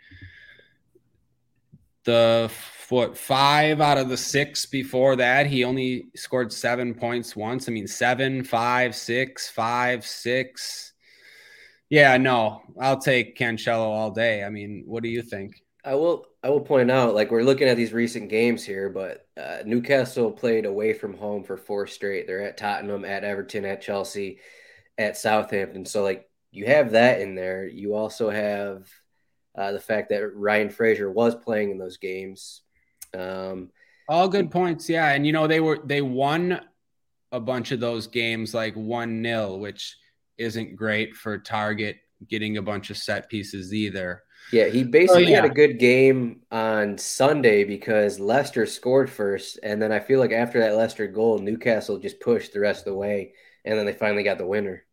the what five out of the six before that, he only scored seven points once. I mean, seven, five, six, five, six. Yeah, no, I'll take Cancelo all day. I mean, what do you think? I will I will point out, like, we're looking at these recent games here, but uh, Newcastle played away from home for four straight. They're at Tottenham, at Everton, at Chelsea, at Southampton. So, like, you have that in there. You also have uh, the fact that Ryan Fraser was playing in those games. Um, All good points, yeah. And, you know, they were they won a bunch of those games like one nil, which isn't great for Target getting a bunch of set pieces either. Yeah, he basically oh, yeah. had a good game on Sunday because Leicester scored first, and then I feel like after that Leicester goal, Newcastle just pushed the rest of the way, and then they finally got the winner.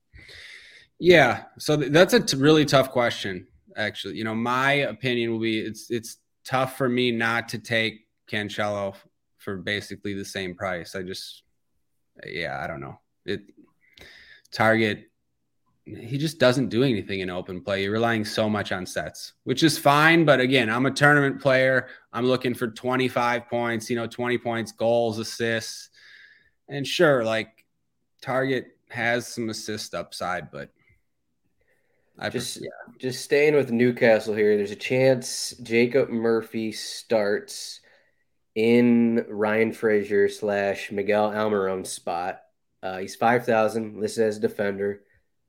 Yeah, so that's a t- really tough question, actually. You know, my opinion will be it's it's tough for me not to take Cancelo for basically the same price. I just, yeah, I don't know. It Target. He just doesn't do anything in open play. You're relying so much on sets, which is fine. But again, I'm a tournament player. I'm looking for twenty-five points, you know, twenty points, goals, assists. And sure, like Target has some assist upside, but I just, prefer, yeah. just staying with Newcastle here. There's a chance Jacob Murphy starts in Ryan Fraser slash Miguel Almiron's spot. Uh, he's five thousand listed as a defender.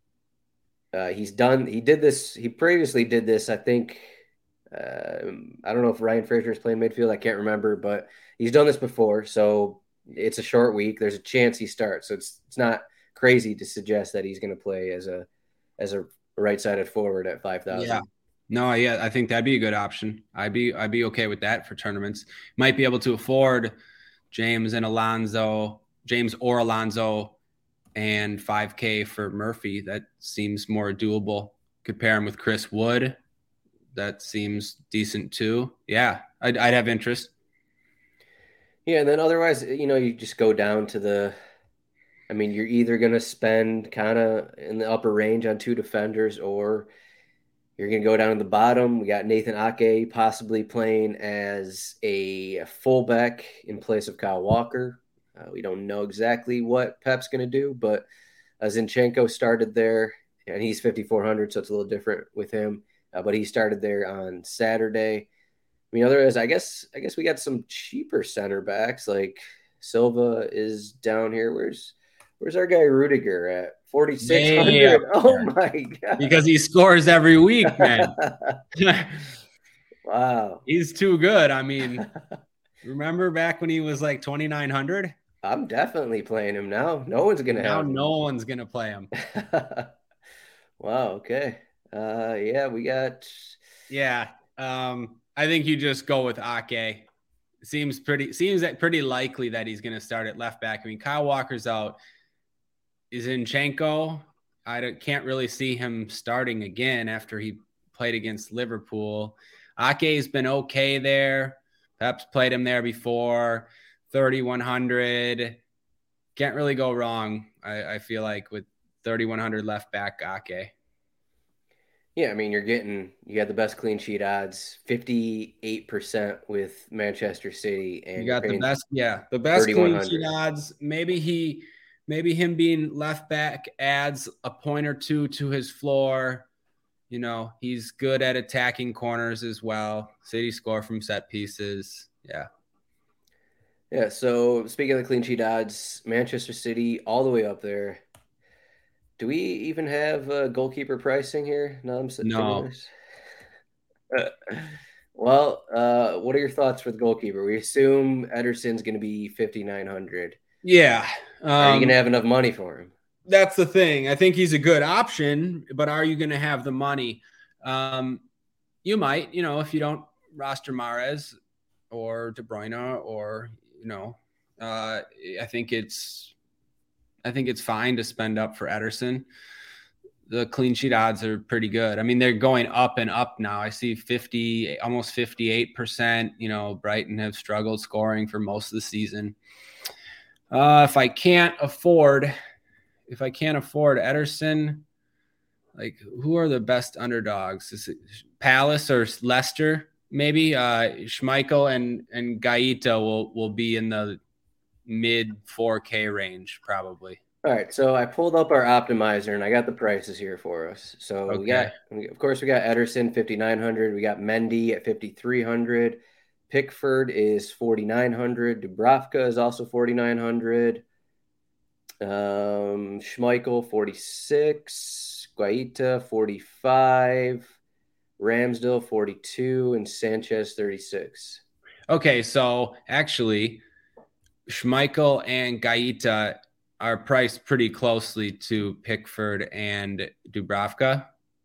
Uh, he's done. He did this. He previously did this. I think. Uh, I don't know if Ryan Fraser is playing midfield. I can't remember, but he's done this before. So it's a short week. There's a chance he starts. So it's it's not crazy to suggest that he's going to play as a as a right-sided forward at five thousand. Yeah. No, yeah, I think that'd be a good option. I'd be I'd be okay with that for tournaments. Might be able to afford James and Alonso, James or Alonso. And five K for Murphy. That seems more doable. Could pair him with Chris Wood. That seems decent too. Yeah, I'd, I'd have interest. Yeah, and then otherwise, you know, you just go down to the – I mean, you're either going to spend kind of in the upper range on two defenders or you're going to go down to the bottom. We got Nathan Ake possibly playing as a fullback in place of Kyle Walker. Uh, we don't know exactly what Pep's going to do, but uh, Zinchenko started there, and he's fifty-four hundred, so it's a little different with him. Uh, but he started there on Saturday. I mean, otherwise, I guess I guess we got some cheaper center backs. Like Silva is down here. Where's where's our guy Rudiger at forty-six hundred? Oh my god! Because he scores every week, man. Wow, he's too good. I mean, remember back when he was like twenty-nine hundred? I'm definitely playing him now. No one's gonna now. have him. No one's gonna play him. Wow. Okay. Uh, yeah, we got. Yeah. Um, I think you just go with Ake. Seems pretty. Seems that pretty likely that he's gonna start at left back. I mean, Kyle Walker's out. Zinchenko, I don't, can't really see him starting again after he played against Liverpool. Ake's been okay there. Pep's played him there before. thirty-one hundred. Can't really go wrong, I, I feel like, with thirty-one hundred left back Ake. Yeah, I mean, you're getting – you got the best clean sheet odds, fifty-eight percent with Manchester City. And you got the best – yeah, the best clean sheet odds. Maybe he maybe him being left back adds a point or two to his floor. You know, he's good at attacking corners as well. City score from set pieces. Yeah. Yeah, so speaking of the clean sheet odds, Manchester City all the way up there. Do we even have uh, goalkeeper pricing here? No, I'm No. Well, uh, what are your thoughts for the goalkeeper? We assume Ederson's going to be fifty-nine hundred. Yeah. Um, are you going to have enough money for him? That's the thing. I think he's a good option, but are you going to have the money? Um, you might, you know, if you don't roster Mahrez or De Bruyne or, you know, uh, I think it's, I think it's fine to spend up for Ederson. The clean sheet odds are pretty good. I mean, they're going up and up now. I see fifty, almost fifty-eight percent. You know, Brighton have struggled scoring for most of the season. Uh, if I can't afford, if I can't afford Ederson, like who are the best underdogs? Is it Palace or Leicester? Maybe uh, Schmeichel and and Gaeta will will be in the mid four K range probably. All right, so I pulled up our optimizer and I got the prices here for us. So okay. we got, of course, we got Ederson fifty-nine hundred. We got Mendy at fifty-three hundred. Pickford is forty-nine hundred. Dubravka is also forty-nine hundred. Um, Schmeichel forty-six. Guaita forty-five. Ramsdale forty-two, and Sanchez thirty-six. Okay, so actually, Schmeichel and Gaeta are priced pretty closely to Pickford and Dubravka,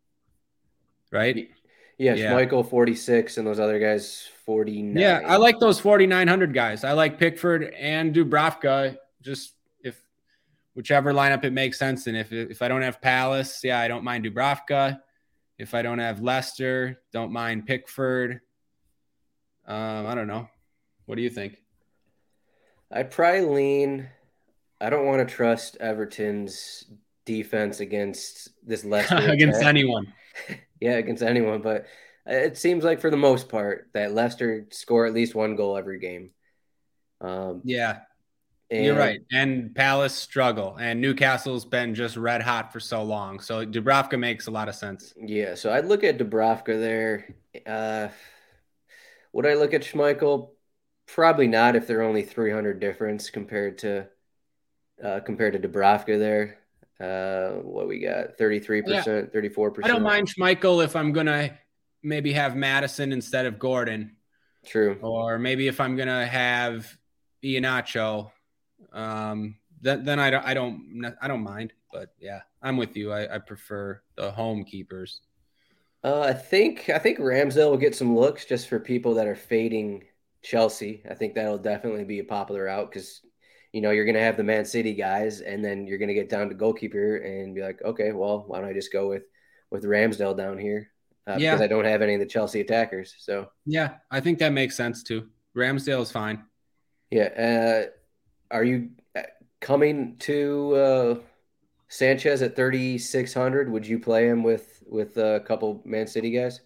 right? Yeah, yeah. Schmeichel forty-six and those other guys forty-nine. Yeah, I like those forty-nine hundred guys. I like Pickford and Dubravka, just if whichever lineup it makes sense in. If if I don't have Palace, yeah, I don't mind Dubravka. If I don't have Leicester, don't mind Pickford. Um, I don't know. What do you think? I'd probably lean. I don't want to trust Everton's defense against this Leicester against attack. anyone. Yeah, against anyone. But it seems like for the most part that Leicester score at least one goal every game. Um, yeah, and, you're right. And Palace struggle, and Newcastle's been just red hot for so long. So Dubravka makes a lot of sense. Yeah, so I'd look at Dubravka there. Uh, would I look at Schmeichel? Probably not if they're only three hundred difference compared to uh, compared to Dubravka there. Uh, what we got, thirty-three percent, yeah. thirty-four percent. I don't mind Schmeichel if I'm going to maybe have Maddison instead of Gordon. True. Or maybe if I'm going to have Iheanacho, um, then, then I don't, I don't, I don't mind, but yeah, I'm with you. I, I prefer the home keepers. Uh, I think, I think Ramsdale will get some looks just for people that are fading Chelsea. I think that'll definitely be a popular route because, you know, you're going to have the Man City guys and then you're going to get down to goalkeeper and be like, okay, well, why don't I just go with, with Ramsdale down here? Uh, yeah. Because I don't have any of the Chelsea attackers. So yeah, I think that makes sense too. Ramsdale is fine. Yeah. Uh, are you coming to uh, Sanchez at thirty-six hundred? Would you play him with, with a couple Man City guys?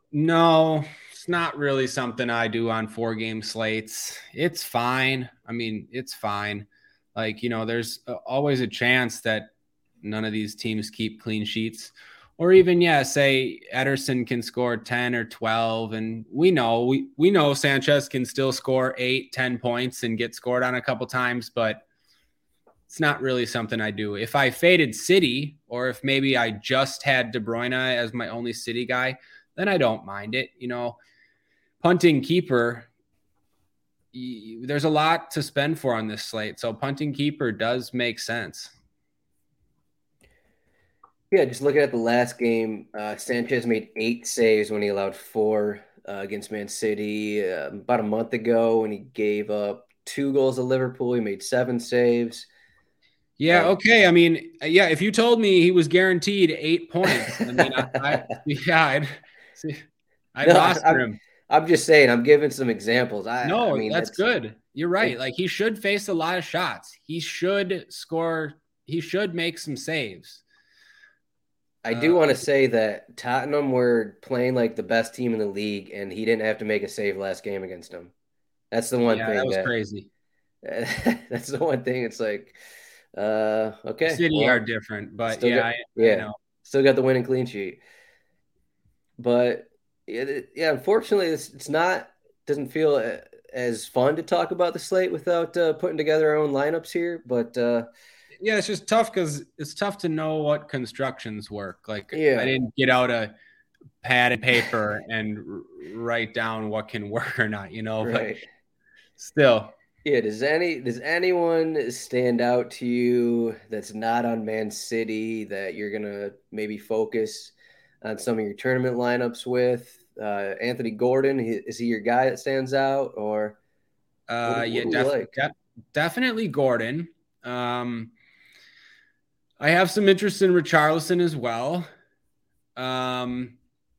No, it's not really something I do on four game slates. It's fine. I mean, it's fine. Like, you know, there's always a chance that none of these teams keep clean sheets. Or even, yeah, say Ederson can score ten or twelve. And we know, we, we know Sanchez can still score eight, ten points and get scored on a couple times, but it's not really something I do. If I faded City, or if maybe I just had De Bruyne as my only City guy, then I don't mind it. You know, punting keeper, there's a lot to spend for on this slate. So punting keeper does make sense. Yeah, just looking at the last game, uh, Sanchez made eight saves when he allowed four uh, against Man City. Uh, about a month ago when he gave up two goals to Liverpool, he made seven saves. Yeah, okay. I mean, yeah, if you told me he was guaranteed eight points, I mean, I, I yeah, I'd, I'd no, roster I'm, him. I'm just saying, I'm giving some examples. I, no, I mean, that's, that's good. You're right. Like, he should face a lot of shots. He should score. He should make some saves. I do uh, want to say that Tottenham were playing like the best team in the league, and he didn't have to make a save last game against them. That's the one yeah, thing that was that, crazy. That's the one thing. It's like, Uh, okay. City well, are different, but still yeah, got, I, yeah, I know. still got the winning clean sheet. But it, yeah, unfortunately, it's it's not doesn't feel uh, as fun to talk about the slate without uh, putting together our own lineups here. But uh, Yeah, it's just tough because it's tough to know what constructions work. Like yeah, I didn't get out a pad and paper and r- write down what can work or not, you know, but right. still. Yeah, does any does anyone stand out to you that's not on Man City that you're gonna maybe focus on some of your tournament lineups with? Uh, Anthony Gordon, he, is he your guy that stands out, or what, Uh, do- what yeah, do we def- like? def- definitely Gordon. Um, I have some interest in Richarlison as well. Um,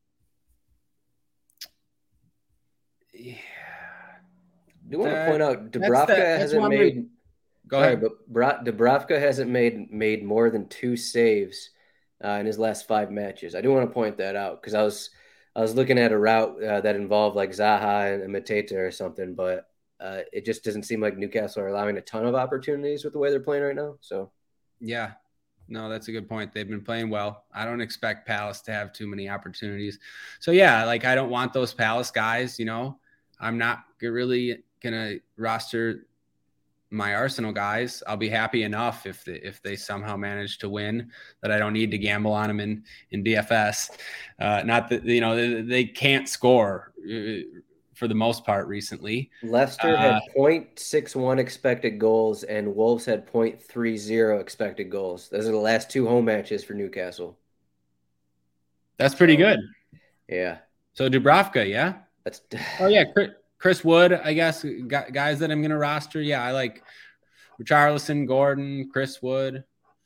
yeah, I do want to that point out that's Dubravka the that's hasn't one. Re- made Go sorry, ahead. but Bra- Dubravka hasn't made made more than two saves uh, in his last five matches. I do want to point that out because I was I was looking at a route uh, that involved like Zaha and Mateta or something, but uh, it just doesn't seem like Newcastle are allowing a ton of opportunities with the way they're playing right now. So Yeah, no, that's a good point. They've been playing well. I don't expect Palace to have too many opportunities. So yeah, like I don't want those Palace guys. You know, I'm not really gonna roster my Arsenal guys. I'll be happy enough if they, if they somehow manage to win that I don't need to gamble on them in in D F S. Uh, not that you know they, they can't score uh, for the most part recently. Leicester Uh, had point six one expected goals and Wolves had point three zero expected goals. Those are the last two home matches for Newcastle. that's pretty So, good. yeah, So Dubravka, yeah. that's Oh yeah, Chris Wood, I guess guys that I'm gonna roster. Yeah, I like Richarlison, Gordon, Chris Wood.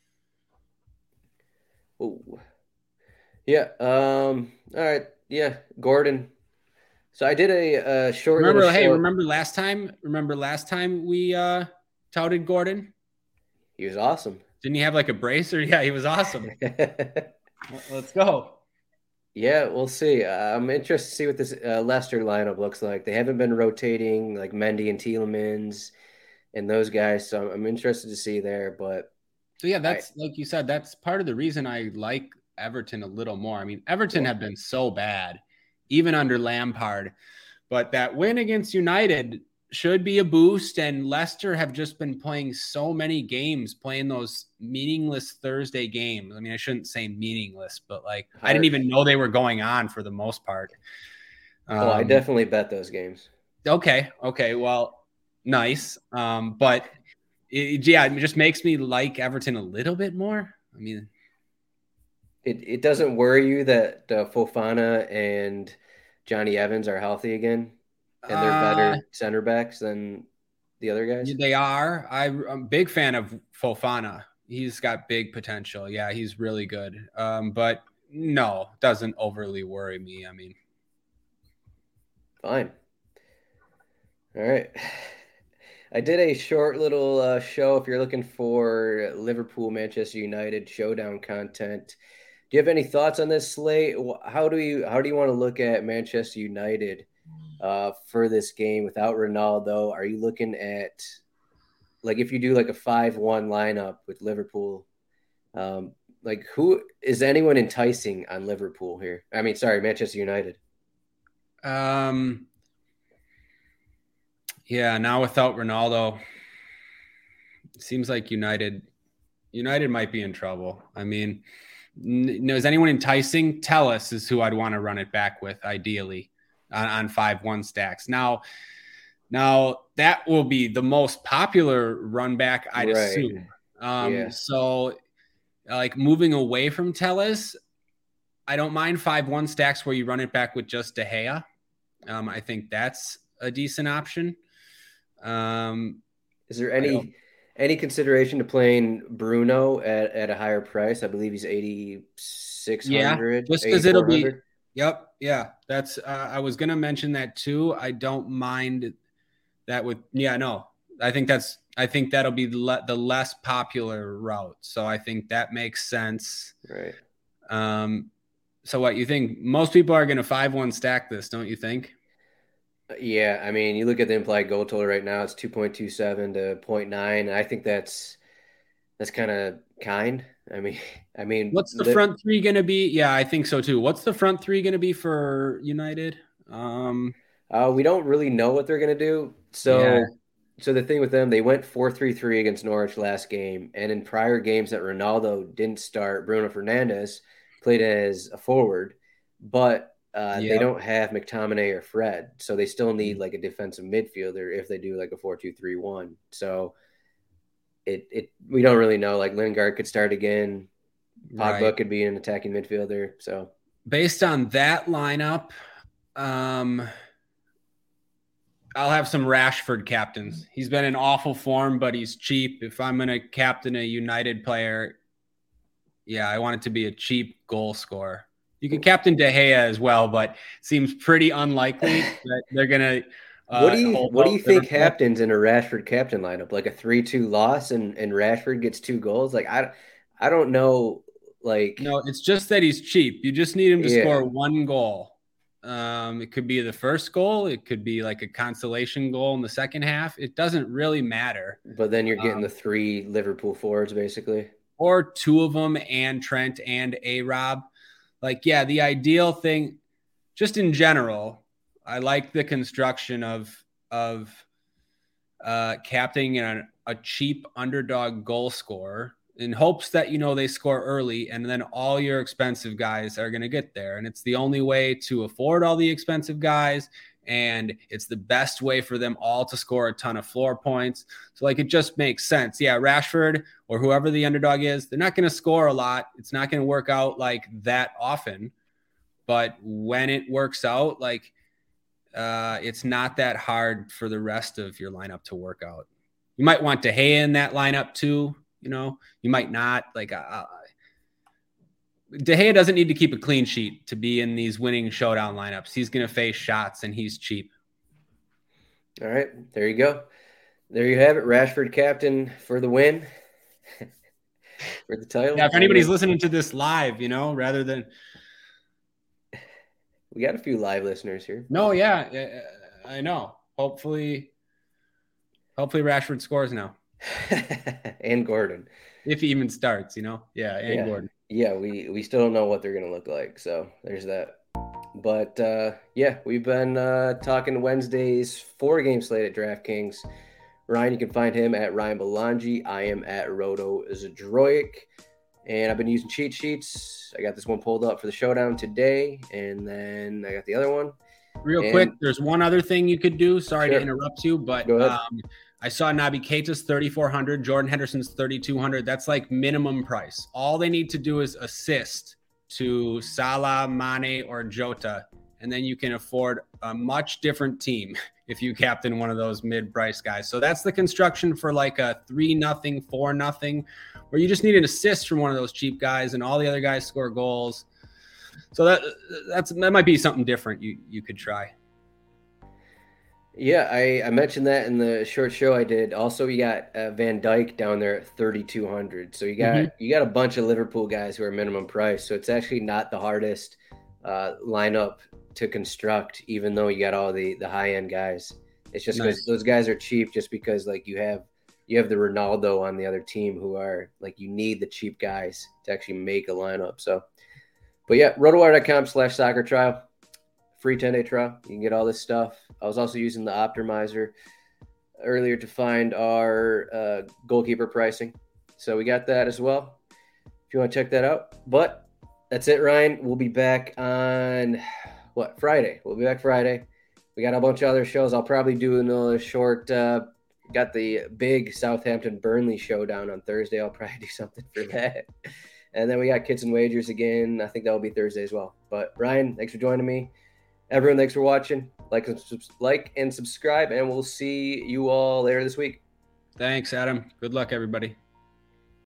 Ooh. Yeah. Um. All right. Yeah. Gordon. So I did a, a short Remember, little hey, show. remember last time? Remember last time we uh touted Gordon? He was awesome. Didn't he have like a bracer? Yeah, he was awesome. Let's go. Yeah, we'll see. Uh, I'm interested to see what this uh, Leicester lineup looks like. They haven't been rotating like Mendy and Tielemans and those guys, so I'm interested to see there. But So yeah, I, that's like you said, that's part of the reason I like Everton a little more. I mean, Everton have been so bad, even under Lampard, but that win against United should be a boost. And Leicester have just been playing so many games, playing those meaningless Thursday games. I mean, I shouldn't say meaningless, but like I didn't even know they were going on for the most part. Um, oh, I definitely bet those games. Okay, okay, well, nice. Um, but it, yeah, it just makes me like Everton a little bit more. I mean, It it doesn't worry you that uh, Fofana and Johnny Evans are healthy again, and they're uh, better center backs than the other guys. they are. I, I'm a big fan of Fofana. He's got big potential. Yeah, he's really good. Um, but no, doesn't overly worry me. I mean, Fine. All right. I did a short little uh, show. If you're looking for Liverpool Manchester United showdown content, do you have any thoughts on this slate? How do you how do you want to look at Manchester United uh, for this game without Ronaldo? Are you looking at like if you do like a five one lineup with Liverpool? Um, like who is anyone enticing on Liverpool here? I mean, sorry, Manchester United. um, yeah. Now without Ronaldo, it seems like United, United might be in trouble. I mean. No, is anyone enticing? Tellus is who I'd want to run it back with, ideally, on, on five one stacks. Now, now that will be the most popular run back, I'd Right. assume. Um, Yeah. So, like moving away from Tellus, I don't mind five one stacks where you run it back with just De Gea. Um, I think that's a decent option. Um, Is there any any consideration to playing Bruno at, at a higher price? I believe he's eighty-six hundred. Yeah, just because it'll be. Yep, yeah. That's. Uh, I was gonna mention that too. I don't mind that with. Yeah, no. I think that's. I think that'll be the, le- the less popular route. So I think that makes sense. Right. Um. So what you think? Most people are gonna five one stack this, don't you think? Yeah, I mean, you look at the implied goal total right now; it's two point two seven to point nine. I think that's That's kind of kind. I mean, I mean, what's the li- front three going to be? Yeah, I think so too. What's the front three going to be for United? Um, uh, we don't really know what they're gonna do. yeah, So, so the thing with them, they went four three three against Norwich last game, and in prior games that Ronaldo didn't start, Bruno Fernandes played as a forward, but uh, they yeah. don't have McTominay or Fred, so they still need like a defensive midfielder if they do like a four two three one. So it it we don't really know. Like Lingard could start again. Pogba Right. could be an attacking midfielder. So Based on that lineup, um, I'll have some Rashford captains. He's been in awful form, but he's cheap. If I'm going to captain a United player, yeah, I want it to be a cheap goal scorer. You could captain De Gea as well, but it seems pretty unlikely that they're going to uh, what do you hold what do out you think Liverpool. happens in a Rashford captain lineup? Like a three two loss and and Rashford gets two goals? Like I I don't know. Like No, it's just that he's cheap. You just need him to yeah, score one goal. Um, it could be the first goal. It could be like a consolation goal in the second half. It doesn't really matter. but then you're getting Um, the three Liverpool forwards basically. or two of them and Trent and A-Rob. Like, yeah, the ideal thing, just in general, I like the construction of of uh, captaining a, a cheap underdog goal scorer in hopes that, you know, they score early and then all your expensive guys are going to get there. And it's the only way to afford all the expensive guys. And it's the best way for them all to score a ton of floor points. So, like, it just makes sense. Yeah, Rashford or whoever the underdog is, they're not going to score a lot. It's not going to work out like that often. But when it works out, like, uh, it's not that hard for the rest of your lineup to work out. You might want De Gea in that lineup too. You know, you might not. Like, uh, De Gea doesn't need to keep a clean sheet to be in these winning showdown lineups. He's going to face shots and he's cheap. All right, there you go. There you have it. Rashford captain for the win. For the title. Yeah, if anybody's listening to this live, you know, rather than we got a few live listeners here. No, yeah, I know. Hopefully, hopefully Rashford scores now. And Gordon. If he even starts, you know? Yeah, and yeah. Gordon. Yeah, we, we still don't know what they're going to look like. So there's that. But, uh, yeah, we've been uh, talking Wednesday's four-game slate at DraftKings. Ryan, you can find him at Ryan Belangi. I am at Roto Zdroik. And I've been using cheat sheets. I got this one pulled up for the showdown today. And then I got the other one. Real and, quick, there's one other thing you could do. Sorry sure. to interrupt you, but um, I saw Naby Keita's thirty-four hundred, Jordan Henderson's thirty-two hundred. That's like minimum price. All they need to do is assist to Salah, Mane, or Jota, and then you can afford a much different team if you captain one of those mid-price guys. So that's the construction for like a three nothing, four nothing, where you just need an assist from one of those cheap guys and all the other guys score goals. So that that's that might be something different you you could try. Yeah, I, I mentioned that in the short show I did. Also, you got uh, Van Dijk down there at thirty-two hundred. So you got mm-hmm. you got a bunch of Liverpool guys who are minimum price. So it's actually not the hardest uh, lineup to construct, even though you got all the the high end guys. It's just because nice. Those guys are cheap. Just because like you have you have the Ronaldo on the other team who are like you need the cheap guys to actually make a lineup. So, but yeah, rotowire.com slash soccer trial. Free ten-day trial. You can get all this stuff. I was also using the Optimizer earlier to find our uh, goalkeeper pricing. So we got that as well, if you want to check that out. But that's it, Ryan. We'll be back on, what, Friday. We'll be back Friday. We got a bunch of other shows. I'll probably do another short uh, – got the big Southampton-Burnley showdown on Thursday. I'll probably do something for that. And then we got Kits and Wagers again. I think that will be Thursday as well. But, Ryan, thanks for joining me. Everyone, thanks for watching. Like and, like and subscribe, and we'll see you all later this week. Thanks, Adam. Good luck, everybody.